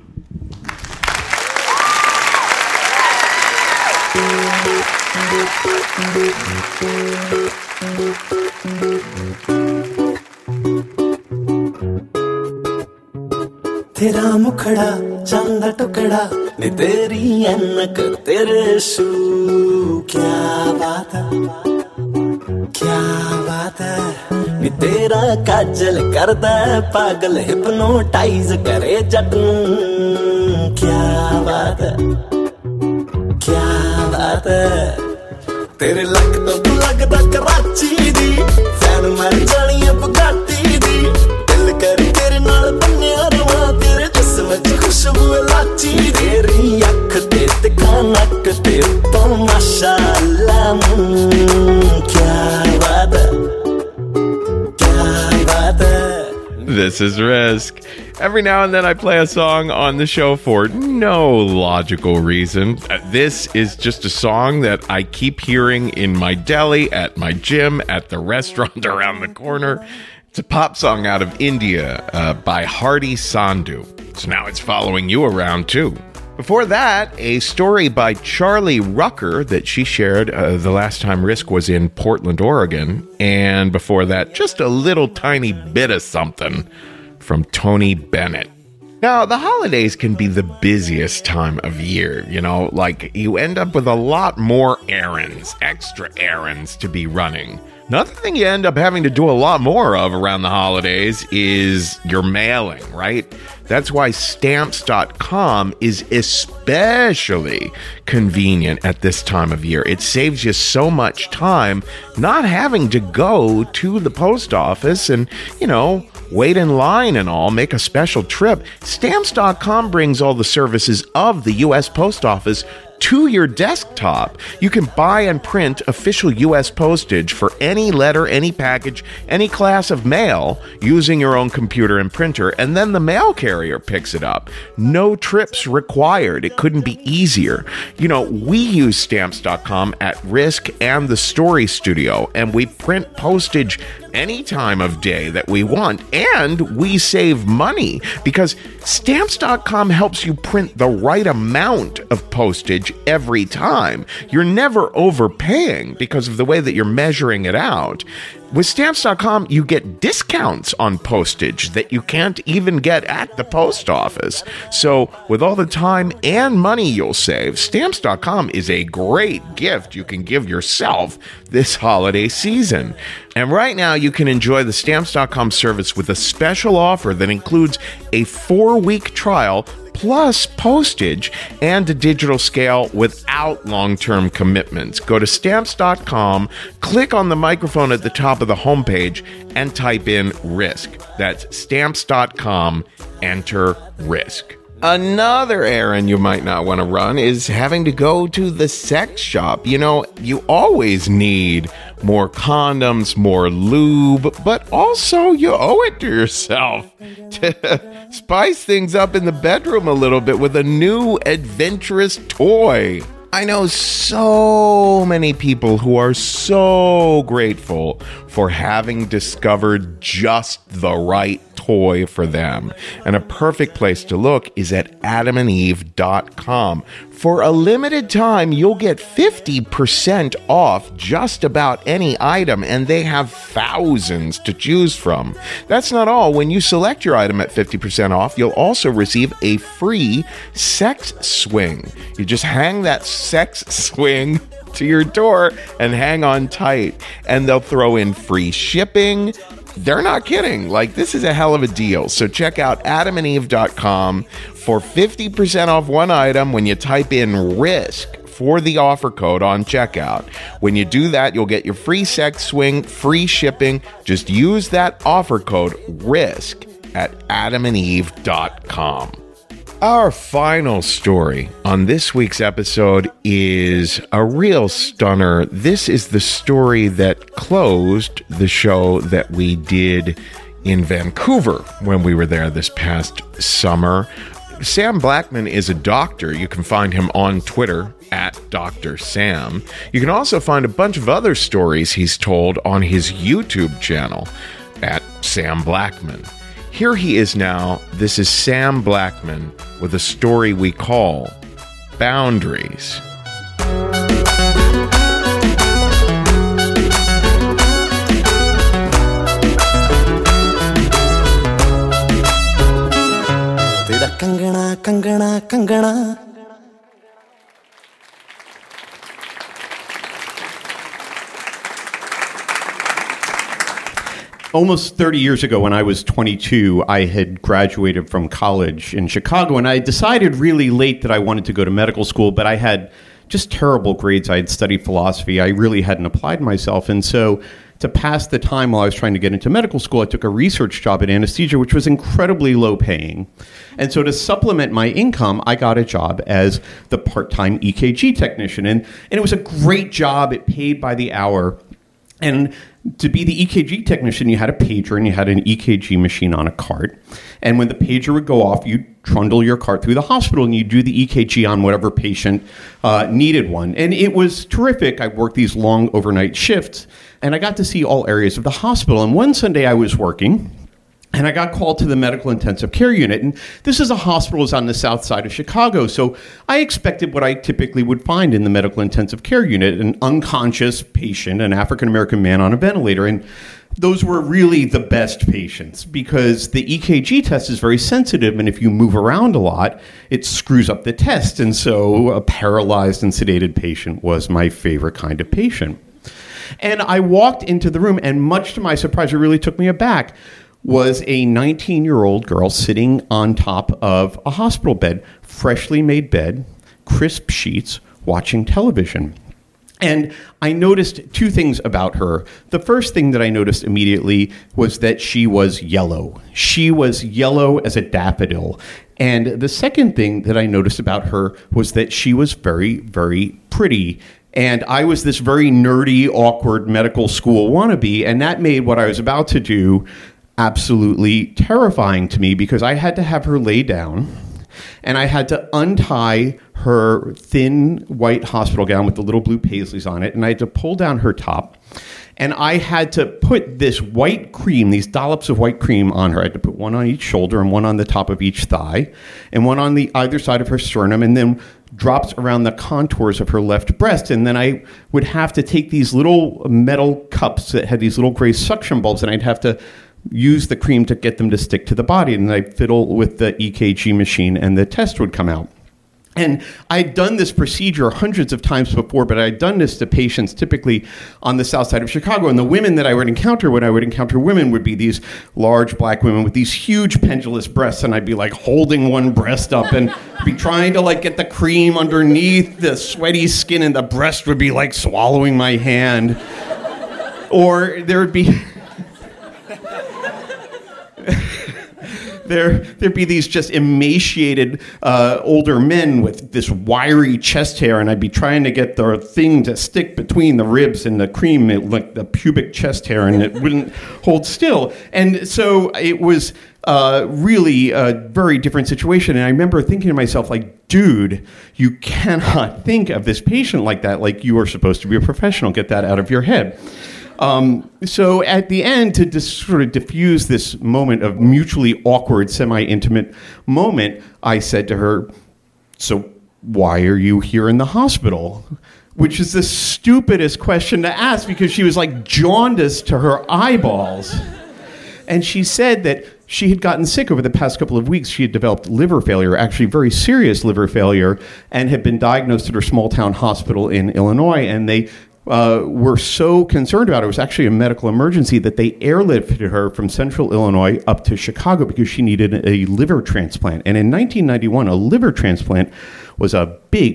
तेरा मुखड़ा चंदा टुकड़ा ने तेरी अनक तेरे शू क्या बात है क्या बात है नी तेरा काजल करदा है पागल हिप्नोटाइज करे जट नूं क्या बात है क्या बात है तेरे लग तो लगदा कराची दी फैन मर जानी है बुगाटी दी दिल कर तेरे नाल बन्निया रवा तेरे जिस्म च खुशबू लाची तेरी अख ते तिखा नक ते तो माशाअल्लाह क्या बात है क्या बात है. This is Risk. Every now and then I play a song on the show for no logical reason. This is just a song that I keep hearing in my deli, at my gym, at the restaurant around the corner. It's a pop song out of India uh, by Hardy Sandhu. So now it's following you around too. Before that, a story by Charlie Rucker that she shared uh, the last time Risk was in Portland, Oregon. And before that, just a little tiny bit of something from Tony Bennett. Now, the holidays can be the busiest time of year, you know, like you end up with a lot more errands, extra errands to be running. Another thing you end up having to do a lot more of around the holidays is your mailing, right? That's why Stamps dot com is especially convenient at this time of year. It saves you so much time not having to go to the post office and, you know, wait in line and all, make a special trip. Stamps dot com brings all the services of the U S Post Office to your desktop. You can buy and print official U S postage for any letter, any package, any class of mail using your own computer and printer, and then the mail carrier picks it up. No trips required. It couldn't be easier. You know, we use Stamps dot com at Risk and the Story Studio, and we print postage any time of day that we want, and we save money because Stamps dot com helps you print the right amount of postage every time. You're never overpaying because of the way that you're measuring it out. With Stamps dot com, you get discounts on postage that you can't even get at the post office. So with all the time and money you'll save, Stamps dot com is a great gift you can give yourself this holiday season. And right now, you can enjoy the Stamps dot com service with a special offer that includes a four-week trial plus postage and a digital scale without long-term commitments. Go to Stamps dot com, click on the microphone at the top of the homepage, and type in Risk. That's Stamps dot com, enter Risk. Another errand you might not want to run is having to go to the sex shop. You know, you always need more condoms, more lube, but also you owe it to yourself to spice things up in the bedroom a little bit with a new adventurous toy. I know so many people who are so grateful for having discovered just the right toy for them. And a perfect place to look is at adam and eve dot com. For a limited time, you'll get fifty percent off just about any item, and they have thousands to choose from. That's not all. When you select your item at fifty percent off, you'll also receive a free sex swing. You just hang that sex swing to your door and hang on tight, and they'll throw in free shipping. They're not kidding. Like, this is a hell of a deal. So check out adam and eve dot com for fifty percent off one item when you type in Risk for the offer code on checkout. When you do that, you'll get your free sex swing, free shipping. Just use that offer code RISK at adam and eve dot com. Our final story on this week's episode is a real stunner. This is the story that closed the show that we did in Vancouver when we were there this past summer. Sam Blackman is a doctor. You can find him on Twitter at Doctor Sam. You can also find a bunch of other stories he's told on his YouTube channel at Sam Blackman. Here he is now. This is Sam Blackman with a story we call Boundaries. Tera kangana, kangana, kangana. Almost thirty years ago, when I was twenty-two, I had graduated from college in Chicago, and I decided really late that I wanted to go to medical school, but I had just terrible grades. I had studied philosophy. I really hadn't applied myself, and so to pass the time while I was trying to get into medical school, I took a research job at anesthesia, which was incredibly low paying. And so to supplement my income, I got a job as the part-time E K G technician, and, and it was a great job. It paid by the hour. And to be the E K G technician, you had a pager and you had an E K G machine on a cart. And when the pager would go off, you'd trundle your cart through the hospital and you'd do the E K G on whatever patient uh, needed one. And it was terrific. I worked these long overnight shifts and I got to see all areas of the hospital. And one Sunday I was working and I got called to the medical intensive care unit. And this is a hospital that's on the south side of Chicago. So I expected what I typically would find in the medical intensive care unit, an unconscious patient, an African-American man on a ventilator. And those were really the best patients because the E K G test is very sensitive. And if you move around a lot, it screws up the test. And so a paralyzed and sedated patient was my favorite kind of patient. And I walked into the room, and much to my surprise, it really took me aback, was a nineteen-year-old girl sitting on top of a hospital bed, freshly made bed, crisp sheets, watching television. And I noticed two things about her. The first thing that I noticed immediately was that she was yellow. She was yellow as a daffodil. And the second thing that I noticed about her was that she was very, very pretty. And I was this very nerdy, awkward medical school wannabe, and that made what I was about to do absolutely terrifying to me because I had to have her lay down and I had to untie her thin white hospital gown with the little blue paisleys on it, and I had to pull down her top, and I had to put this white cream, these dollops of white cream on her. I had to put one on each shoulder and one on the top of each thigh and one on the either side of her sternum, and then drops around the contours of her left breast. And then I would have to take these little metal cups that had these little gray suction bulbs, and I'd have to use the cream to get them to stick to the body. And I'd fiddle with the E K G machine and the test would come out. And I'd done this procedure hundreds of times before, but I'd done this to patients typically on the south side of Chicago. And the women that I would encounter when I would encounter women would be these large black women with these huge pendulous breasts. And I'd be like holding one breast up and be trying to like get the cream underneath the sweaty skin, and the breast would be like swallowing my hand. Or there would be... There, there'd be these just emaciated uh, older men with this wiry chest hair, and I'd be trying to get the thing to stick between the ribs and the cream, it, like the pubic chest hair, and it wouldn't hold still. And so it was uh, really a very different situation. And I remember thinking to myself, like, dude, you cannot think of this patient like that. Like, you are supposed to be a professional. Get that out of your head. Um, so at the end, to dis- sort of diffuse this moment of mutually awkward, semi-intimate moment, I said to her, so why are you here in the hospital? Which is the stupidest question to ask because she was like jaundiced to her eyeballs. And she said that she had gotten sick over the past couple of weeks. She had developed liver failure, actually very serious liver failure, and had been diagnosed at her small town hospital in Illinois. And they uh, were so concerned about it. It was actually a medical emergency that they airlifted her from central Illinois up to Chicago because she needed a liver transplant. And in nineteen ninety-one, a liver transplant was a big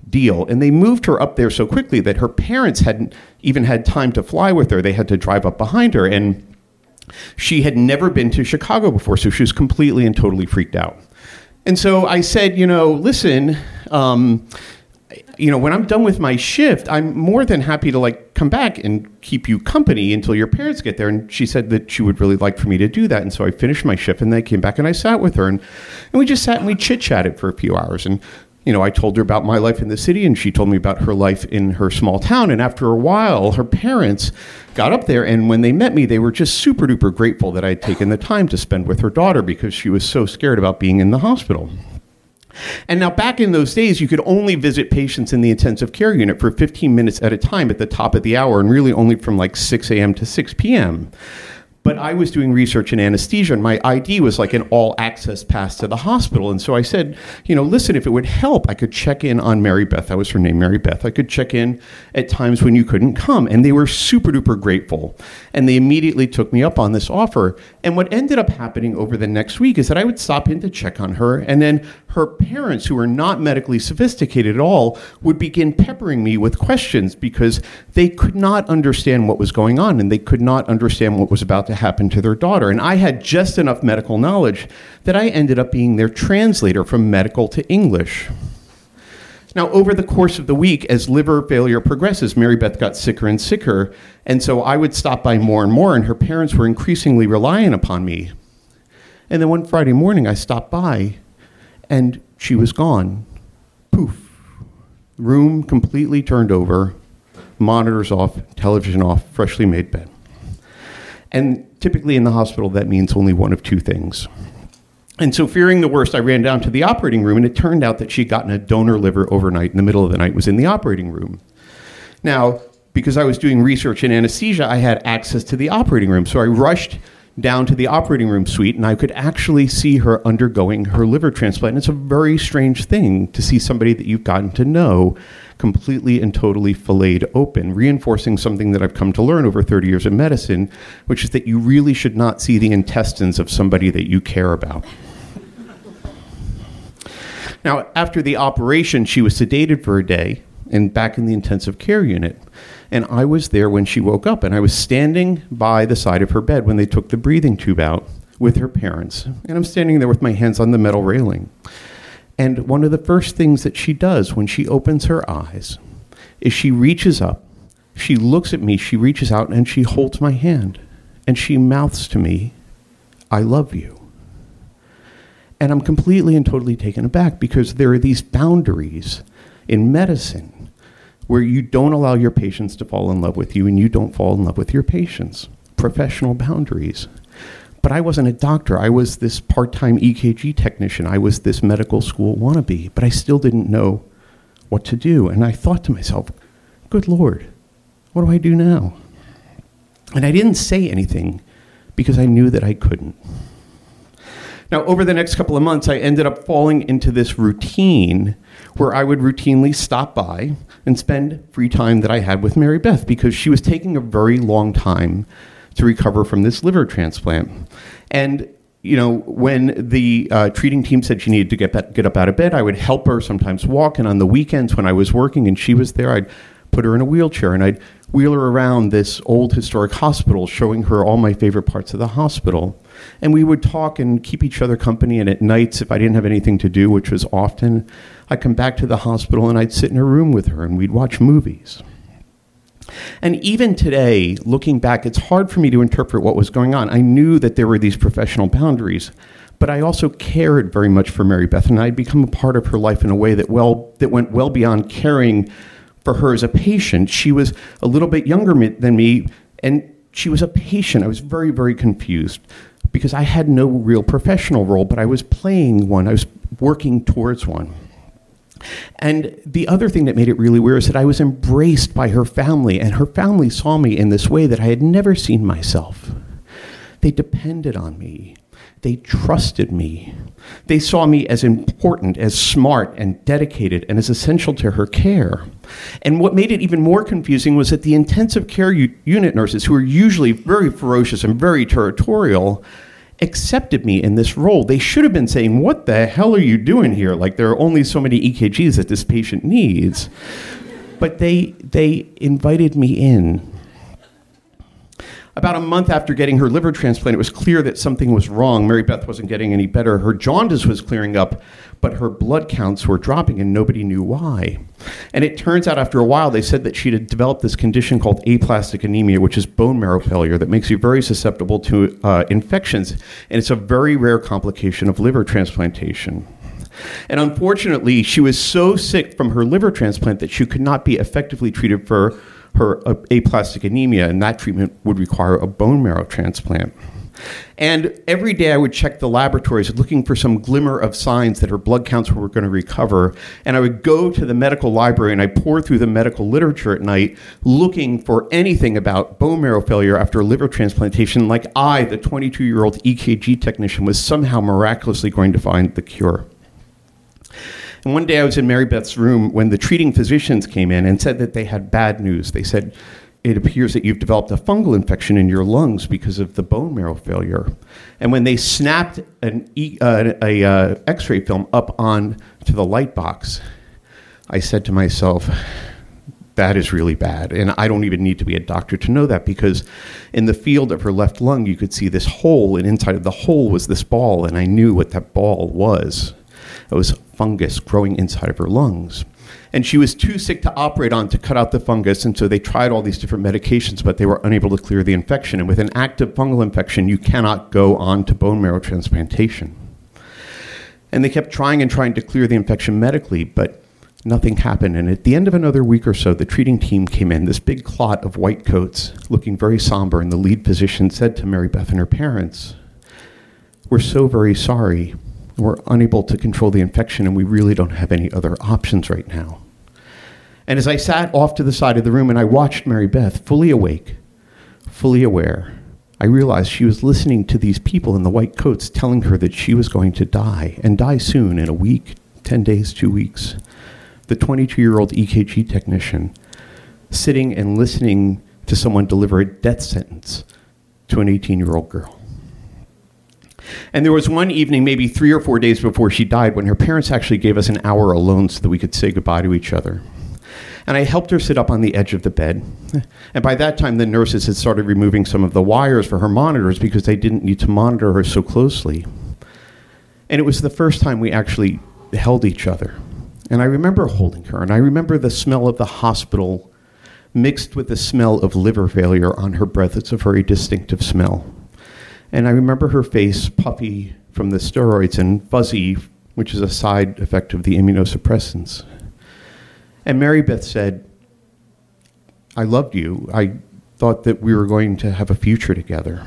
deal. And they moved her up there so quickly that her parents hadn't even had time to fly with her. They had to drive up behind her. And she had never been to Chicago before, so she was completely and totally freaked out. And so I said, you know, listen, um, you know, when I'm done with my shift, I'm more than happy to like come back and keep you company until your parents get there. And she said that she would really like for me to do that. And so I finished my shift and then I came back and I sat with her and, and we just sat and we chit-chatted for a few hours. And, you know, I told her about my life in the city and she told me about her life in her small town. And after a while, her parents got up there and when they met me, they were just super duper grateful that I had taken the time to spend with her daughter because she was so scared about being in the hospital. And now back in those days, you could only visit patients in the intensive care unit for fifteen minutes at a time at the top of the hour and really only from like six a.m. to six p.m. But I was doing research in anesthesia and my I D was like an all access pass to the hospital. And so I said, you know, listen, if it would help, I could check in on Mary Beth. That was her name, Mary Beth. I could check in at times when you couldn't come. And they were super duper grateful. And they immediately took me up on this offer. And what ended up happening over the next week is that I would stop in to check on her. And then her parents, who were not medically sophisticated at all, would begin peppering me with questions because they could not understand what was going on and they could not understand what was about to happen to their daughter. And I had just enough medical knowledge that I ended up being their translator from medical to English. Now, over the course of the week, as liver failure progresses, Mary Beth got sicker and sicker. And so I would stop by more and more, and her parents were increasingly reliant upon me. And then one Friday morning, I stopped by, and she was gone. Poof. Room completely turned over, monitors off, television off, freshly made bed. And typically in the hospital, that means only one of two things. And so fearing the worst, I ran down to the operating room, and it turned out that she'd gotten a donor liver overnight in the middle of the night, was in the operating room. Now, because I was doing research in anesthesia, I had access to the operating room. So I rushed down to the operating room suite, and I could actually see her undergoing her liver transplant. And it's a very strange thing to see somebody that you've gotten to know completely and totally filleted open, reinforcing something that I've come to learn over thirty years of medicine, which is that you really should not see the intestines of somebody that you care about. Now, after the operation, she was sedated for a day and back in the intensive care unit. And I was there when she woke up, and I was standing by the side of her bed when they took the breathing tube out with her parents. And I'm standing there with my hands on the metal railing. And one of the first things that she does when she opens her eyes is she reaches up, she looks at me, she reaches out, and she holds my hand. And she mouths to me, "I love you." And I'm completely and totally taken aback because there are these boundaries in medicine where you don't allow your patients to fall in love with you and you don't fall in love with your patients. Professional boundaries. But I wasn't a doctor. I was this part-time E K G technician. I was this medical school wannabe, but I still didn't know what to do. And I thought to myself, good Lord, what do I do now? And I didn't say anything because I knew that I couldn't. Now, over the next couple of months, I ended up falling into this routine where I would routinely stop by and spend free time that I had with Mary Beth because she was taking a very long time to recover from this liver transplant. And, you know, when the uh, treating team said she needed to get, back, get up out of bed, I would help her sometimes walk. And on the weekends when I was working and she was there, I'd put her in a wheelchair and I'd wheel her around this old historic hospital, showing her all my favorite parts of the hospital. And we would talk and keep each other company. And at nights, if I didn't have anything to do, which was often, I'd come back to the hospital and I'd sit in her room with her and we'd watch movies. And even today, looking back, it's hard for me to interpret what was going on. I knew that there were these professional boundaries, but I also cared very much for Mary Beth, and I'd become a part of her life in a way that well that went well beyond caring for her as a patient. She was a little bit younger than me, and she was a patient. I was very, very confused because I had no real professional role, but I was playing one. I was working towards one. And the other thing that made it really weird is that I was embraced by her family, and her family saw me in this way that I had never seen myself. They depended on me. They trusted me. They saw me as important, as smart and dedicated, and as essential to her care. And what made it even more confusing was that the intensive care u- unit nurses, who are usually very ferocious and very territorial, accepted me in this role. They should have been saying, what the hell are you doing here? Like, there are only so many E K Gs that this patient needs. But they they invited me in. About a month after getting her liver transplant, it was clear that something was wrong. Mary Beth wasn't getting any better. Her jaundice was clearing up, but her blood counts were dropping, and nobody knew why. And it turns out after a while, they said that she had developed this condition called aplastic anemia, which is bone marrow failure that makes you very susceptible to uh, infections. And it's a very rare complication of liver transplantation. And unfortunately, she was so sick from her liver transplant that she could not be effectively treated for her uh, aplastic anemia, and that treatment would require a bone marrow transplant. And every day I would check the laboratories looking for some glimmer of signs that her blood counts were going to recover. And I would go to the medical library and I pour through the medical literature at night looking for anything about bone marrow failure after liver transplantation, like I, the twenty-two-year-old E K G technician, was somehow miraculously going to find the cure. And one day I was in Mary Beth's room when the treating physicians came in and said that they had bad news. They said, it appears that you've developed a fungal infection in your lungs because of the bone marrow failure. And when they snapped an e, uh, a uh, x-ray film up on to the light box, I said to myself, that is really bad. And I don't even need to be a doctor to know that, because in the field of her left lung, you could see this hole, and inside of the hole was this ball, and I knew what that ball was. It was fungus growing inside of her lungs. And she was too sick to operate on to cut out the fungus, and so they tried all these different medications, but they were unable to clear the infection. And with an active fungal infection, you cannot go on to bone marrow transplantation. And they kept trying and trying to clear the infection medically, but nothing happened. And at the end of another week or so, the treating team came in, this big clot of white coats, looking very somber, and the lead physician said to Mary Beth and her parents, "We're so very sorry. We're unable to control the infection, and we really don't have any other options right now." And as I sat off to the side of the room and I watched Mary Beth, fully awake, fully aware, I realized she was listening to these people in the white coats telling her that she was going to die, and die soon, in a week, ten days, two weeks. The twenty-two-year-old E K G technician sitting and listening to someone deliver a death sentence to an eighteen-year-old girl. And there was one evening, maybe three or four days before she died, when her parents actually gave us an hour alone so that we could say goodbye to each other. And I helped her sit up on the edge of the bed. And by that time, the nurses had started removing some of the wires for her monitors because they didn't need to monitor her so closely. And it was the first time we actually held each other. And I remember holding her, and I remember the smell of the hospital mixed with the smell of liver failure on her breath. It's a very distinctive smell. And I remember her face puffy from the steroids and fuzzy, which is a side effect of the immunosuppressants. And Mary Beth said, "I loved you. I thought that we were going to have a future together."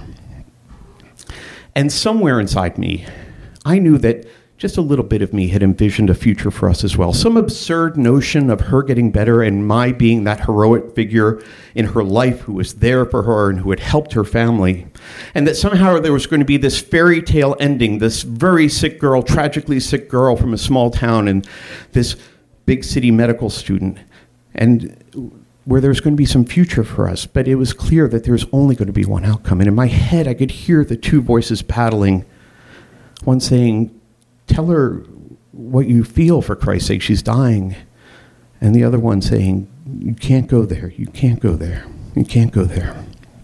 And somewhere inside me, I knew that just a little bit of me had envisioned a future for us as well. Some absurd notion of her getting better and my being that heroic figure in her life who was there for her and who had helped her family. And that somehow there was going to be this fairy tale ending, this very sick girl, tragically sick girl from a small town, and this big city medical student, and where there's going to be some future for us. But it was clear that there's only going to be one outcome. And in my head, I could hear the two voices battling, one saying, "Tell her what you feel, for Christ's sake, she's dying." And the other one saying, "You can't go there, you can't go there, you can't go there."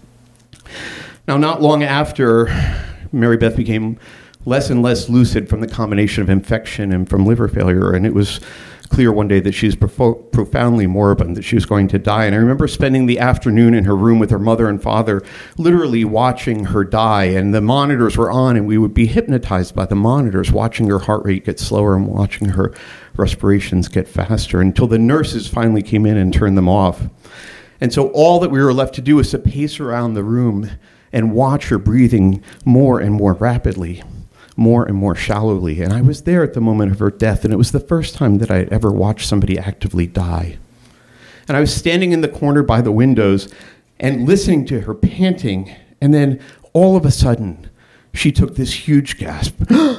Now, not long after, Mary Beth became less and less lucid from the combination of infection and from liver failure, and it was clear one day that she was profo- profoundly moribund, that she was going to die. And I remember spending the afternoon in her room with her mother and father, literally watching her die. And the monitors were on, and we would be hypnotized by the monitors, watching her heart rate get slower and watching her respirations get faster, until the nurses finally came in and turned them off. And so all that we were left to do was to pace around the room and watch her breathing more and more rapidly, more and more shallowly. And I was there at the moment of her death, and it was the first time that I had ever watched somebody actively die. And I was standing in the corner by the windows and listening to her panting, and then all of a sudden, she took this huge gasp,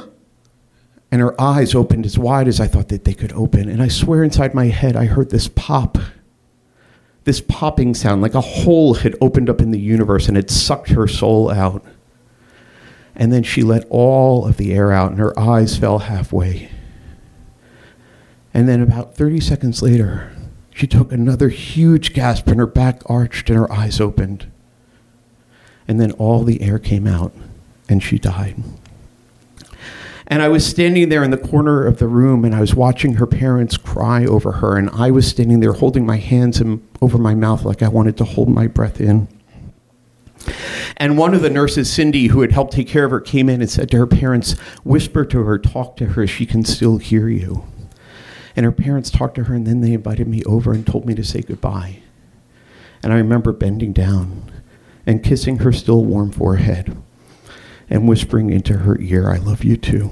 and her eyes opened as wide as I thought that they could open. And I swear inside my head, I heard this pop, this popping sound, like a hole had opened up in the universe and had sucked her soul out. And then she let all of the air out and her eyes fell halfway. And then about thirty seconds later, she took another huge gasp and her back arched and her eyes opened. And then all the air came out and she died. And I was standing there in the corner of the room and I was watching her parents cry over her, and I was standing there holding my hands in, over my mouth like I wanted to hold my breath in. And one of the nurses, Cindy, who had helped take care of her, came in and said to her parents, "Whisper to her, talk to her, she can still hear you." And her parents talked to her, and then they invited me over and told me to say goodbye. And I remember bending down and kissing her still warm forehead and whispering into her ear, "I love you too."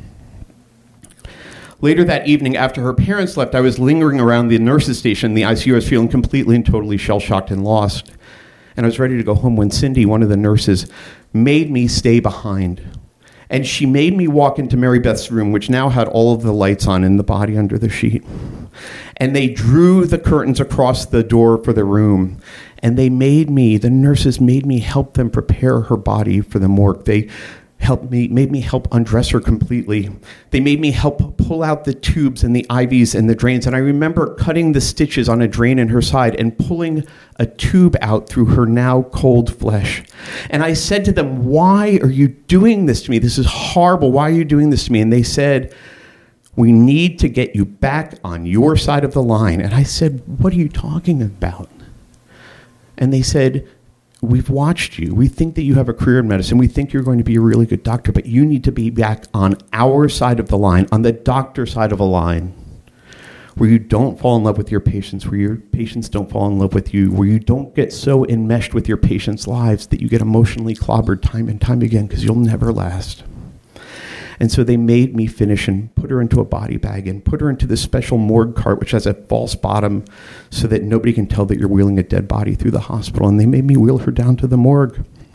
Later that evening, after her parents left, I was lingering around the nurse's station in the I C U. I was feeling completely and totally shell-shocked and lost. And I was ready to go home when Cindy, one of the nurses, made me stay behind. And she made me walk into Mary Beth's room, which now had all of the lights on and the body under the sheet. And they drew the curtains across the door for the room. And they made me, the nurses made me help them prepare her body for the morgue. They helped me, made me help undress her completely. They made me help pull out the tubes and the I Vs and the drains. And I remember cutting the stitches on a drain in her side and pulling a tube out through her now cold flesh. And I said to them, "Why are you doing this to me? This is horrible. Why are you doing this to me?" And they said, "We need to get you back on your side of the line." And I said, "What are you talking about?" And they said, "We've watched you. We think that you have a career in medicine. We think you're going to be a really good doctor, but you need to be back on our side of the line, on the doctor side of a line, where you don't fall in love with your patients, where your patients don't fall in love with you, where you don't get so enmeshed with your patients' lives that you get emotionally clobbered time and time again because you'll never last." And so they made me finish and put her into a body bag and put her into this special morgue cart, which has a false bottom so that nobody can tell that you're wheeling a dead body through the hospital. And they made me wheel her down to the morgue.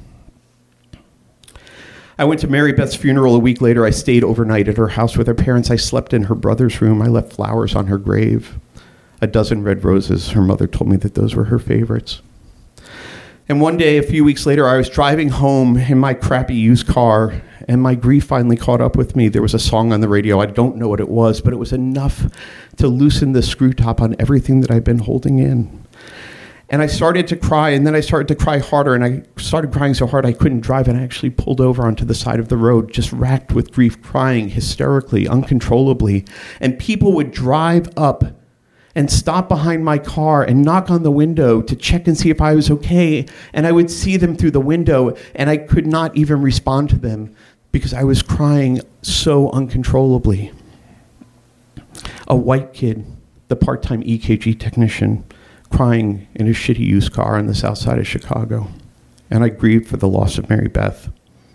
I went to Mary Beth's funeral a week later. I stayed overnight at her house with her parents. I slept in her brother's room. I left flowers on her grave, a dozen red roses. Her mother told me that those were her favorites. And one day, a few weeks later, I was driving home in my crappy used car, and my grief finally caught up with me. There was a song on the radio. I don't know what it was, but it was enough to loosen the screw top on everything that I'd been holding in. And I started to cry, and then I started to cry harder, and I started crying so hard I couldn't drive, and I actually pulled over onto the side of the road, just racked with grief, crying hysterically, uncontrollably. And people would drive up and stop behind my car and knock on the window to check and see if I was okay. And I would see them through the window, and I could not even respond to them because I was crying so uncontrollably. A white kid, the part-time E K G technician, crying in a shitty used car on the south side of Chicago. And I grieved for the loss of Mary Beth.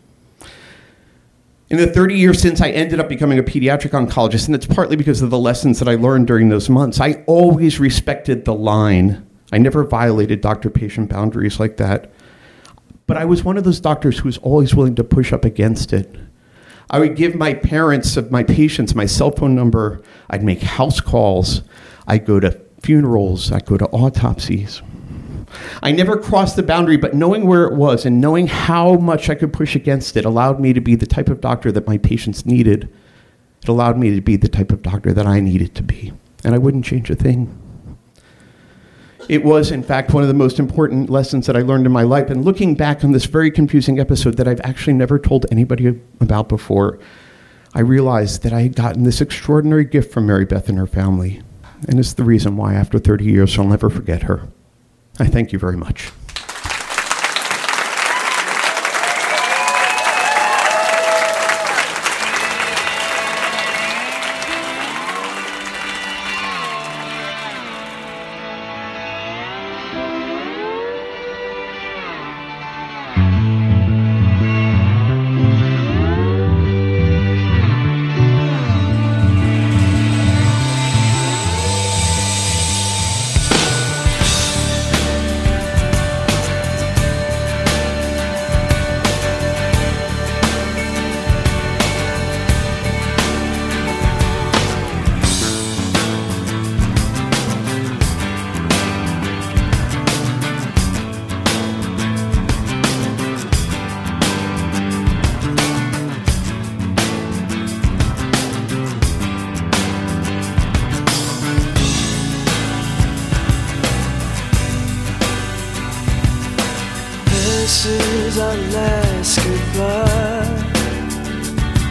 In the thirty years since, I ended up becoming a pediatric oncologist, and it's partly because of the lessons that I learned during those months. I always respected the line. I never violated doctor-patient boundaries like that. But I was one of those doctors who was always willing to push up against it. I would give my parents of my patients my cell phone number. I'd make house calls. I'd go to funerals. I'd go to autopsies. I never crossed the boundary, but knowing where it was and knowing how much I could push against it allowed me to be the type of doctor that my patients needed. It allowed me to be the type of doctor that I needed to be. And I wouldn't change a thing. It was, in fact, one of the most important lessons that I learned in my life. And looking back on this very confusing episode that I've actually never told anybody about before, I realized that I had gotten this extraordinary gift from Mary Beth and her family. And it's the reason why, after thirty years, I'll never forget her. I thank you very much.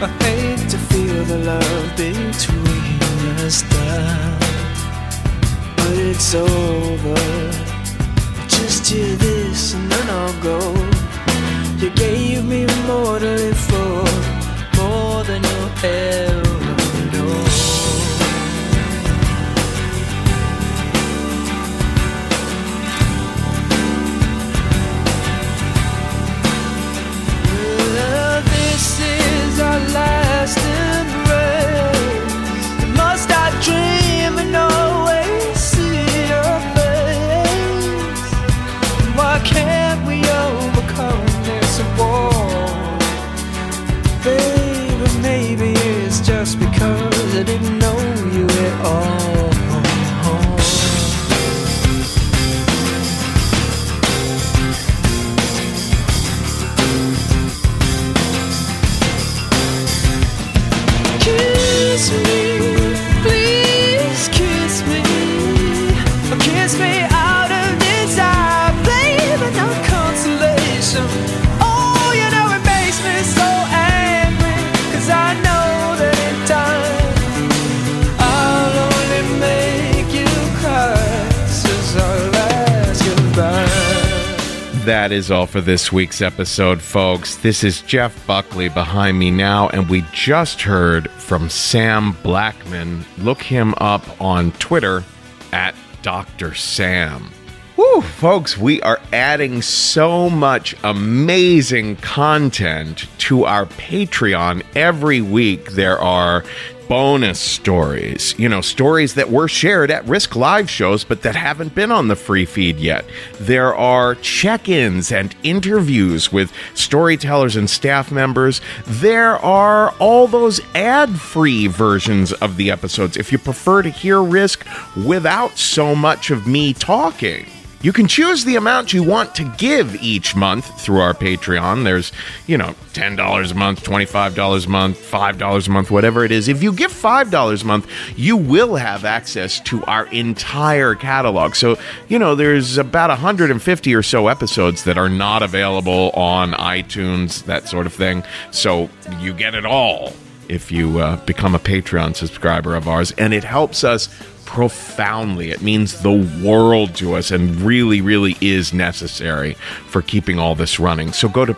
I hate to feel the love between us down, but it's over. Just hear this and then I'll go. You gave me more to live for, more than you'll ever know. Well, this is our last embrace. Must I dream and always see your face? Why can't we overcome this war? Baby, maybe it's just because I didn't know you at all. Kiss me, please kiss me. Kiss me out of desire, baby, no consolation. Oh, you know it makes me so angry, 'cause I know that in time I'll only make you cry. This is our last goodbye. That is all for this week's episode, folks. This is Jeff Buckley behind me now, and we just heard from Sam Blackman. Look him up on Twitter at Doctor Sam. Woo, folks, we are adding so much amazing content to our Patreon. Every week there are bonus stories, you know, stories that were shared at Risk Live shows, but that haven't been on the free feed yet. There are check-ins and interviews with storytellers and staff members. There are all those ad-free versions of the episodes if you prefer to hear Risk without so much of me talking. You can choose the amount you want to give each month through our Patreon. There's, you know, ten dollars a month, twenty-five dollars a month, five dollars a month, whatever it is. If you give five dollars a month, you will have access to our entire catalog. So, you know, there's about one hundred fifty or so episodes that are not available on iTunes, that sort of thing. So you get it all if you uh, become a Patreon subscriber of ours. And it helps us profoundly. It means the world to us and really, really is necessary for keeping all this running. So go to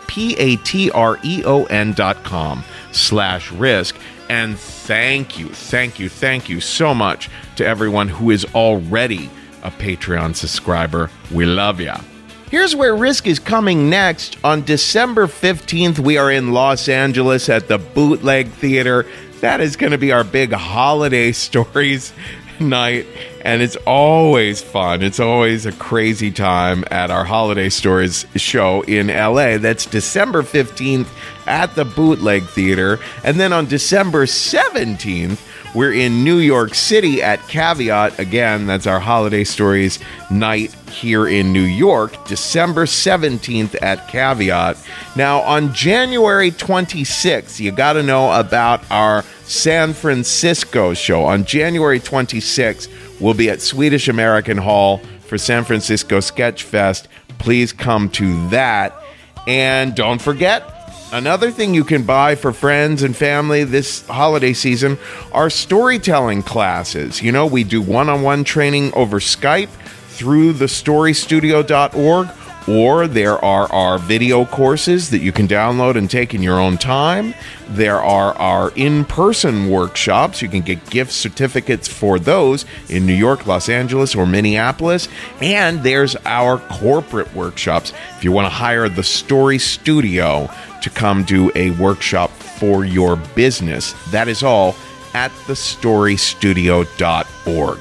P-A-T-R-E-O-N dot com slash risk and thank you, thank you, thank you so much to everyone who is already a Patreon subscriber. We love ya. Here's where Risk is coming next. On December fifteenth, we are in Los Angeles at the Bootleg Theater. That is going to be our big holiday stories night, and it's always fun. It's always a crazy time at our Holiday Stories show in L A. That's December fifteenth at the Bootleg Theater. And then on December seventeenth, we're in New York City at Caveat. Again, that's our Holiday Stories night here in New York, December seventeenth at Caveat. Now, on January twenty-sixth, you got to know about our San Francisco show. On January twenty-sixth, we'll be at Swedish American Hall for San Francisco Sketch Fest. Please come to that. And don't forget, another thing you can buy for friends and family this holiday season are storytelling classes. You know, we do one-on-one training over Skype through the story studio dot org, or there are our video courses that you can download and take in your own time. There are our in-person workshops. You can get gift certificates for those in New York, Los Angeles, or Minneapolis. And there's our corporate workshops if you want to hire the Story Studio to come do a workshop for your business. That is all at the story studio dot org.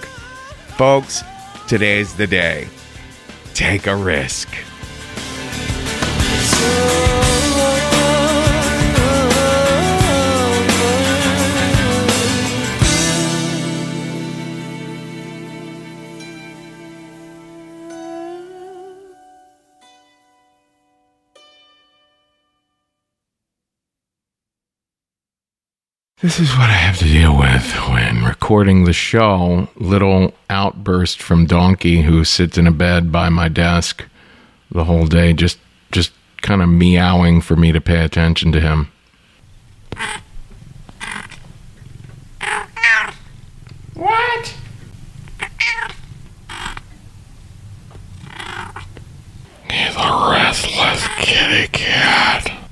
Folks, today's the day. Take a risk. This is what I have to deal with when recording the show. Little outburst from Donkey, who sits in a bed by my desk the whole day, just just kind of meowing for me to pay attention to him. Restless kitty cat.